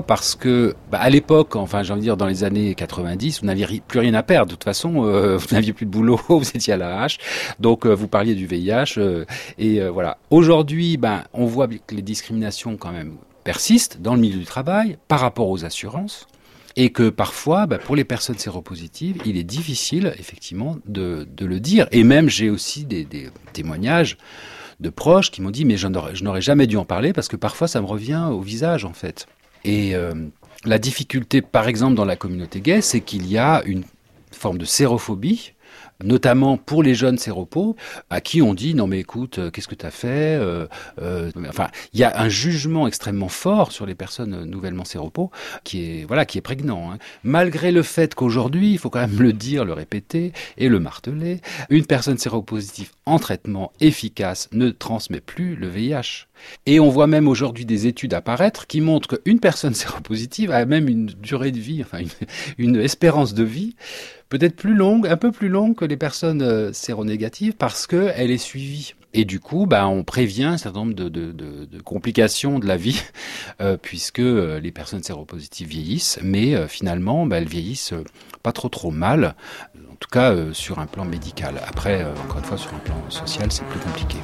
Parce que à l'époque, enfin j'ai envie de dire dans les années 90, vous n'aviez plus rien à perdre. De toute façon, vous n'aviez plus de boulot, vous étiez à l'arrache. Donc vous parliez du VIH et voilà. Aujourd'hui, on voit que les discriminations quand même persistent dans le milieu du travail par rapport aux assurances. Et que parfois, pour les personnes séropositives, il est difficile, effectivement, de le dire. Et même, j'ai aussi des témoignages de proches qui m'ont dit « mais je n'aurais jamais dû en parler parce que parfois, ça me revient au visage, en fait ». Et la difficulté, par exemple, dans la communauté gay, c'est qu'il y a une forme de sérophobie, notamment pour les jeunes séropos, à qui on dit non mais écoute, qu'est-ce que t'as fait enfin, il y a un jugement extrêmement fort sur les personnes nouvellement séropos qui est prégnant. Hein. Malgré le fait qu'aujourd'hui, il faut quand même le dire, le répéter et le marteler, une personne séropositive en traitement efficace ne transmet plus le VIH. Et on voit même aujourd'hui des études apparaître qui montrent qu'une personne séropositive a même une durée de vie, enfin une espérance de vie peut-être plus longue, un peu plus longue que les personnes séronégatives parce qu'elle est suivie. Et du coup, on prévient un certain nombre de complications de la vie puisque les personnes séropositives vieillissent, mais finalement, elles vieillissent pas trop mal, en tout cas sur un plan médical. Après, encore une fois, sur un plan social, c'est plus compliqué.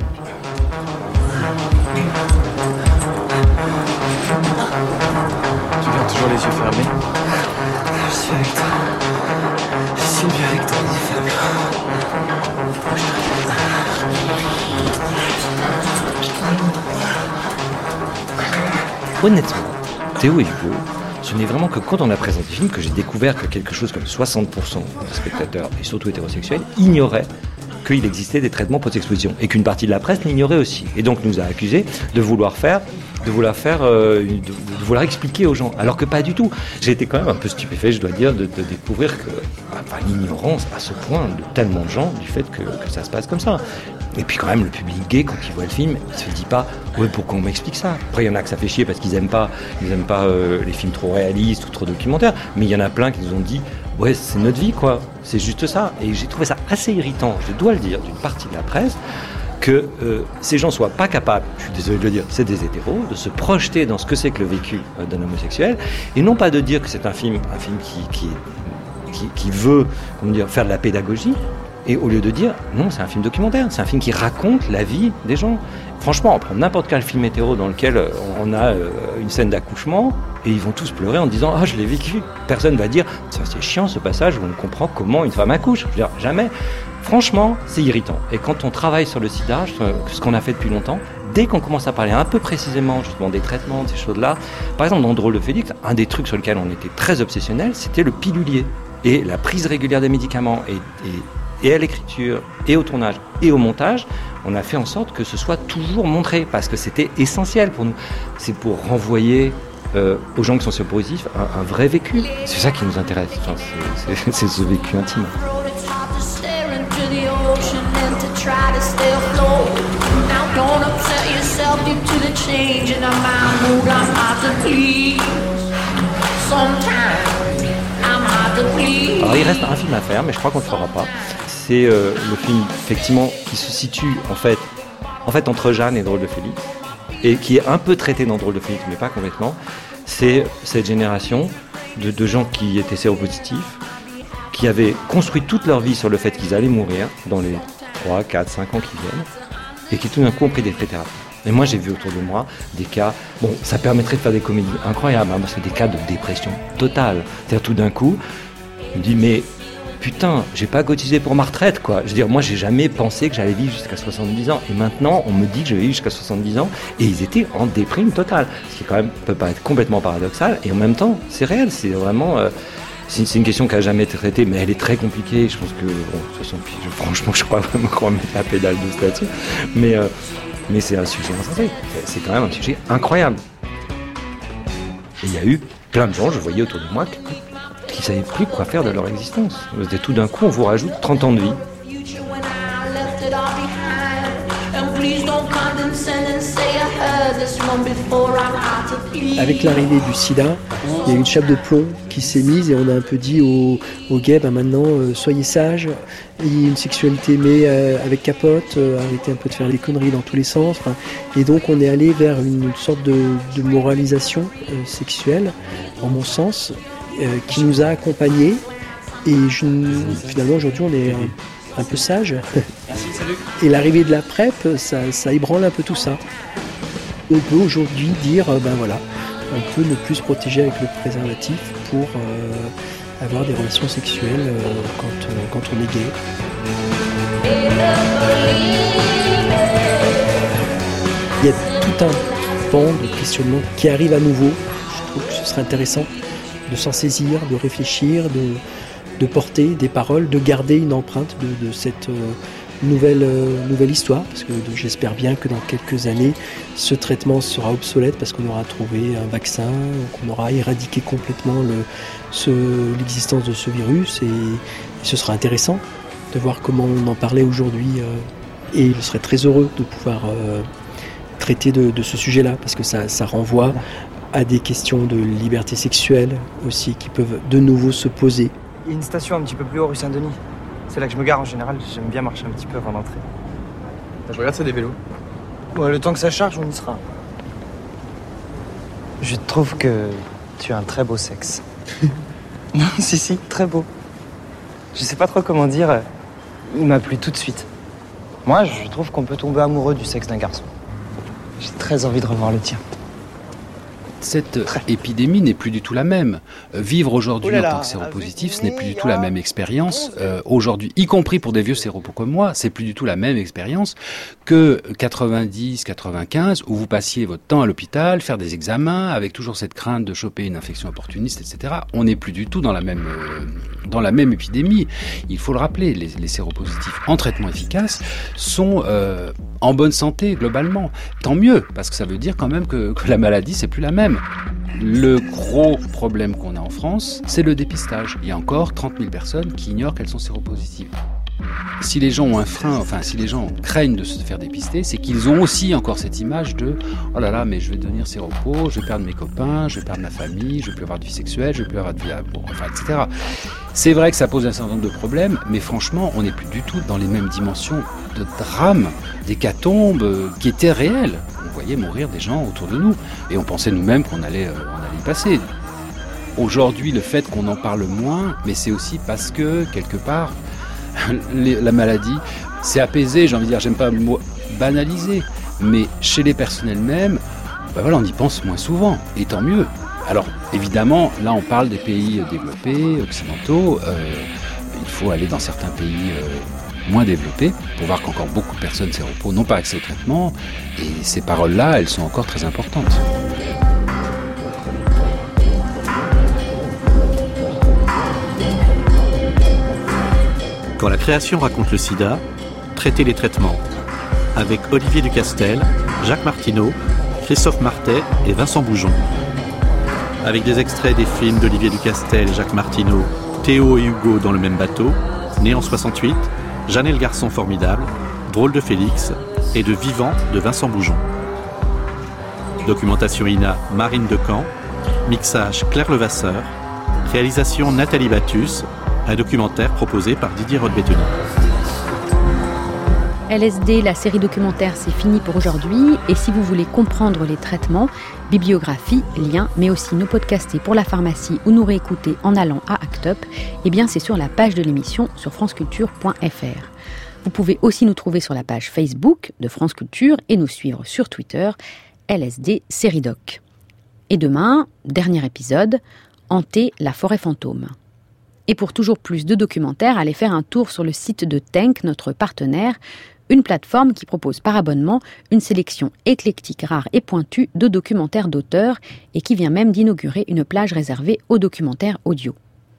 Tu gardes toujours les yeux fermés? Je suis avec toi. Je suis bien avec toi, Honnêtement, Théo et Hugo, ce n'est vraiment que quand on a présenté le film que j'ai découvert que quelque chose comme 60% des spectateurs, et surtout hétérosexuels, ignoraient qu'il existait des traitements post-exposition et qu'une partie de la presse l'ignorait aussi. Et donc nous a accusés de vouloir expliquer aux gens, alors que pas du tout. J'ai été quand même un peu stupéfait, je dois dire, de découvrir que l'ignorance à ce point de tellement de gens du fait que ça se passe comme ça. Et puis quand même, le public gay, quand il voit le film, il se dit pas « ouais, pourquoi on m'explique ça ?» Après, il y en a que ça fait chier parce qu'ils aiment pas les films trop réalistes ou trop documentaires, mais il y en a plein qui nous ont dit « ouais, c'est notre vie, quoi, c'est juste ça ». Et j'ai trouvé ça assez irritant, je dois le dire, d'une partie de la presse, que ces gens soient pas capables, je suis désolé de le dire, c'est des hétéros, de se projeter dans ce que c'est que le vécu d'un homosexuel, et non pas de dire que c'est un film qui veut, faire de la pédagogie, et au lieu de dire, non, c'est un film documentaire, c'est un film qui raconte la vie des gens. Franchement, on prend n'importe quel film hétéro dans lequel on a une scène d'accouchement, et ils vont tous pleurer en disant « ah, je l'ai vécu ». Personne va dire « ça c'est chiant ce passage où on comprend comment une femme accouche ». Je veux dire, jamais. Franchement, c'est irritant. Et quand on travaille sur le sida, ce qu'on a fait depuis longtemps, dès qu'on commence à parler un peu précisément justement des traitements, de ces choses-là, par exemple dans Drôle de Félix, un des trucs sur lesquels on était très obsessionnel, c'était le pilulier. Et la prise régulière des médicaments et à l'écriture, et au tournage, et au montage, on a fait en sorte que ce soit toujours montré, parce que c'était essentiel pour nous. C'est pour renvoyer aux gens qui sont séropositifs un vrai vécu. C'est ça qui nous intéresse, c'est ce vécu intime. try to stay afloat. Now don't upset yourself due to the change in my mood. I'm hard to please. Sometimes I'm hard to please. Alors il reste un film à faire, mais je crois qu'on ne le fera pas. C'est le film effectivement qui se situe en fait entre Jeanne et Drôle de Félix, et qui est un peu traité dans Drôle de Félix, mais pas complètement. C'est cette génération de gens qui étaient séropositifs, qui avaient construit toute leur vie sur le fait qu'ils allaient mourir dans les 3, 4, 5 ans qui viennent, et qui tout d'un coup ont pris des thérapies. Et moi j'ai vu autour de moi des cas, bon ça permettrait de faire des comédies incroyables, hein, parce que des cas de dépression totale. C'est-à-dire tout d'un coup, je me dis mais putain, j'ai pas cotisé pour ma retraite, quoi. Je veux dire, moi, j'ai jamais pensé que j'allais vivre jusqu'à 70 ans. Et maintenant, on me dit que je vais vivre jusqu'à 70 ans. Et ils étaient en déprime totale. Ce qui, quand même, peut paraître complètement paradoxal. Et en même temps, c'est réel. C'est vraiment... c'est une question qui a jamais été traitée, mais elle est très compliquée. Je pense que, bon, 60 piges, franchement, je crois vraiment qu'on va mettre la pédale douce là-dessus. Mais c'est un sujet insensé. C'est quand même un sujet incroyable. Et il y a eu plein de gens, je voyais autour de moi, qui ne savaient plus quoi faire de leur existence. Et tout d'un coup, on vous rajoute 30 ans de vie. Avec l'arrivée du sida, il y a eu une chape de plomb qui s'est mise et on a un peu dit aux gays, maintenant, soyez sages, ayez une sexualité mais avec capote, arrêtez un peu de faire des conneries dans tous les sens. Et donc on est allé vers une sorte de moralisation sexuelle, en mon sens, qui nous a accompagnés. Et finalement aujourd'hui on est un peu sage. Merci, salut. Et l'arrivée de la PrEP, ça ébranle un peu tout ça. On peut aujourd'hui dire, voilà, on peut ne plus se protéger avec le préservatif pour avoir des relations sexuelles quand on est gay. Il y a tout un pan de questionnement qui arrive à nouveau. Je trouve que ce serait intéressant de s'en saisir, de réfléchir, de porter des paroles, de garder une empreinte de cette nouvelle histoire, parce que j'espère bien que dans quelques années, ce traitement sera obsolète parce qu'on aura trouvé un vaccin, qu'on aura éradiqué complètement l'existence de ce virus, et ce sera intéressant de voir comment on en parlait aujourd'hui, et je serais très heureux de pouvoir traiter de ce sujet-là, parce que ça renvoie à des questions de liberté sexuelle aussi qui peuvent de nouveau se poser. Il y a une station un petit peu plus haut, rue Saint-Denis. C'est là que je me gare en général, j'aime bien marcher un petit peu avant d'entrer. Je regarde, c'est des vélos. Ouais, le temps que ça charge, on y sera. Je trouve que tu as un très beau sexe. Non, si, très beau. Je sais pas trop comment dire, il m'a plu tout de suite. Moi, je trouve qu'on peut tomber amoureux du sexe d'un garçon. J'ai très envie de revoir le tien. Cette épidémie n'est plus du tout la même. Vivre aujourd'hui en tant que séropositif, ce n'est plus du tout la même expérience. Aujourd'hui, y compris pour des vieux séropos comme moi, c'est plus du tout la même expérience que 90, 95, où vous passiez votre temps à l'hôpital, faire des examens, avec toujours cette crainte de choper une infection opportuniste, etc. On n'est plus du tout dans la même épidémie. Il faut le rappeler, les séropositifs en traitement efficace sont en bonne santé globalement. Tant mieux, parce que ça veut dire quand même que la maladie, c'est plus la même. Le gros problème qu'on a en France, c'est le dépistage. Il y a encore 30 000 personnes qui ignorent qu'elles sont séropositives. Si les gens ont un frein, si les gens craignent de se faire dépister, c'est qu'ils ont aussi encore cette image de « Oh là là, mais je vais devenir séropo, je vais perdre mes copains, je vais perdre ma famille, je vais plus avoir de vie sexuelle, je vais plus avoir de vie d'amour, etc. » C'est vrai que ça pose un certain nombre de problèmes, mais franchement, on n'est plus du tout dans les mêmes dimensions de drame, d'hécatombe qui étaient réelles. On voyait mourir des gens autour de nous, et on pensait nous-mêmes qu'on allait y passer. Aujourd'hui, le fait qu'on en parle moins, mais c'est aussi parce que, quelque part, la maladie s'est apaisée, j'ai envie de dire, j'aime pas le mot banaliser, mais chez les personnes elles-mêmes, on y pense moins souvent, et tant mieux. Alors, évidemment, là on parle des pays développés, occidentaux, il faut aller dans certains pays moins développés pour voir qu'encore beaucoup de personnes séropos n'ont pas accès au traitement, et ces paroles-là, elles sont encore très importantes. Quand la création raconte le sida, traiter les traitements. Avec Olivier Ducastel, Jacques Martineau, Christophe Martet et Vincent Boujon. Avec des extraits des films d'Olivier Ducastel et Jacques Martineau, Théo et Hugo dans le même bateau, Né en 68, Jeanne et le garçon formidable, Drôle de Félix et de Vivant de Vincent Boujon. Documentation INA Marine Decamp, mixage Claire Levasseur, réalisation Nathalie Battus, un documentaire proposé par Didier Rodbetoni. LSD, la série documentaire, c'est fini pour aujourd'hui. Et si vous voulez comprendre les traitements, bibliographie, liens, mais aussi nous podcaster pour la pharmacie ou nous réécouter en allant à Act Up, eh bien c'est sur la page de l'émission sur franceculture.fr. Vous pouvez aussi nous trouver sur la page Facebook de France Culture et nous suivre sur Twitter, LSD Série Doc. Et demain, dernier épisode, Hanter la forêt fantôme. Et pour toujours plus de documentaires, allez faire un tour sur le site de Tenk, notre partenaire, une plateforme qui propose par abonnement une sélection éclectique, rare et pointue de documentaires d'auteurs et qui vient même d'inaugurer une plage réservée aux documentaires audio.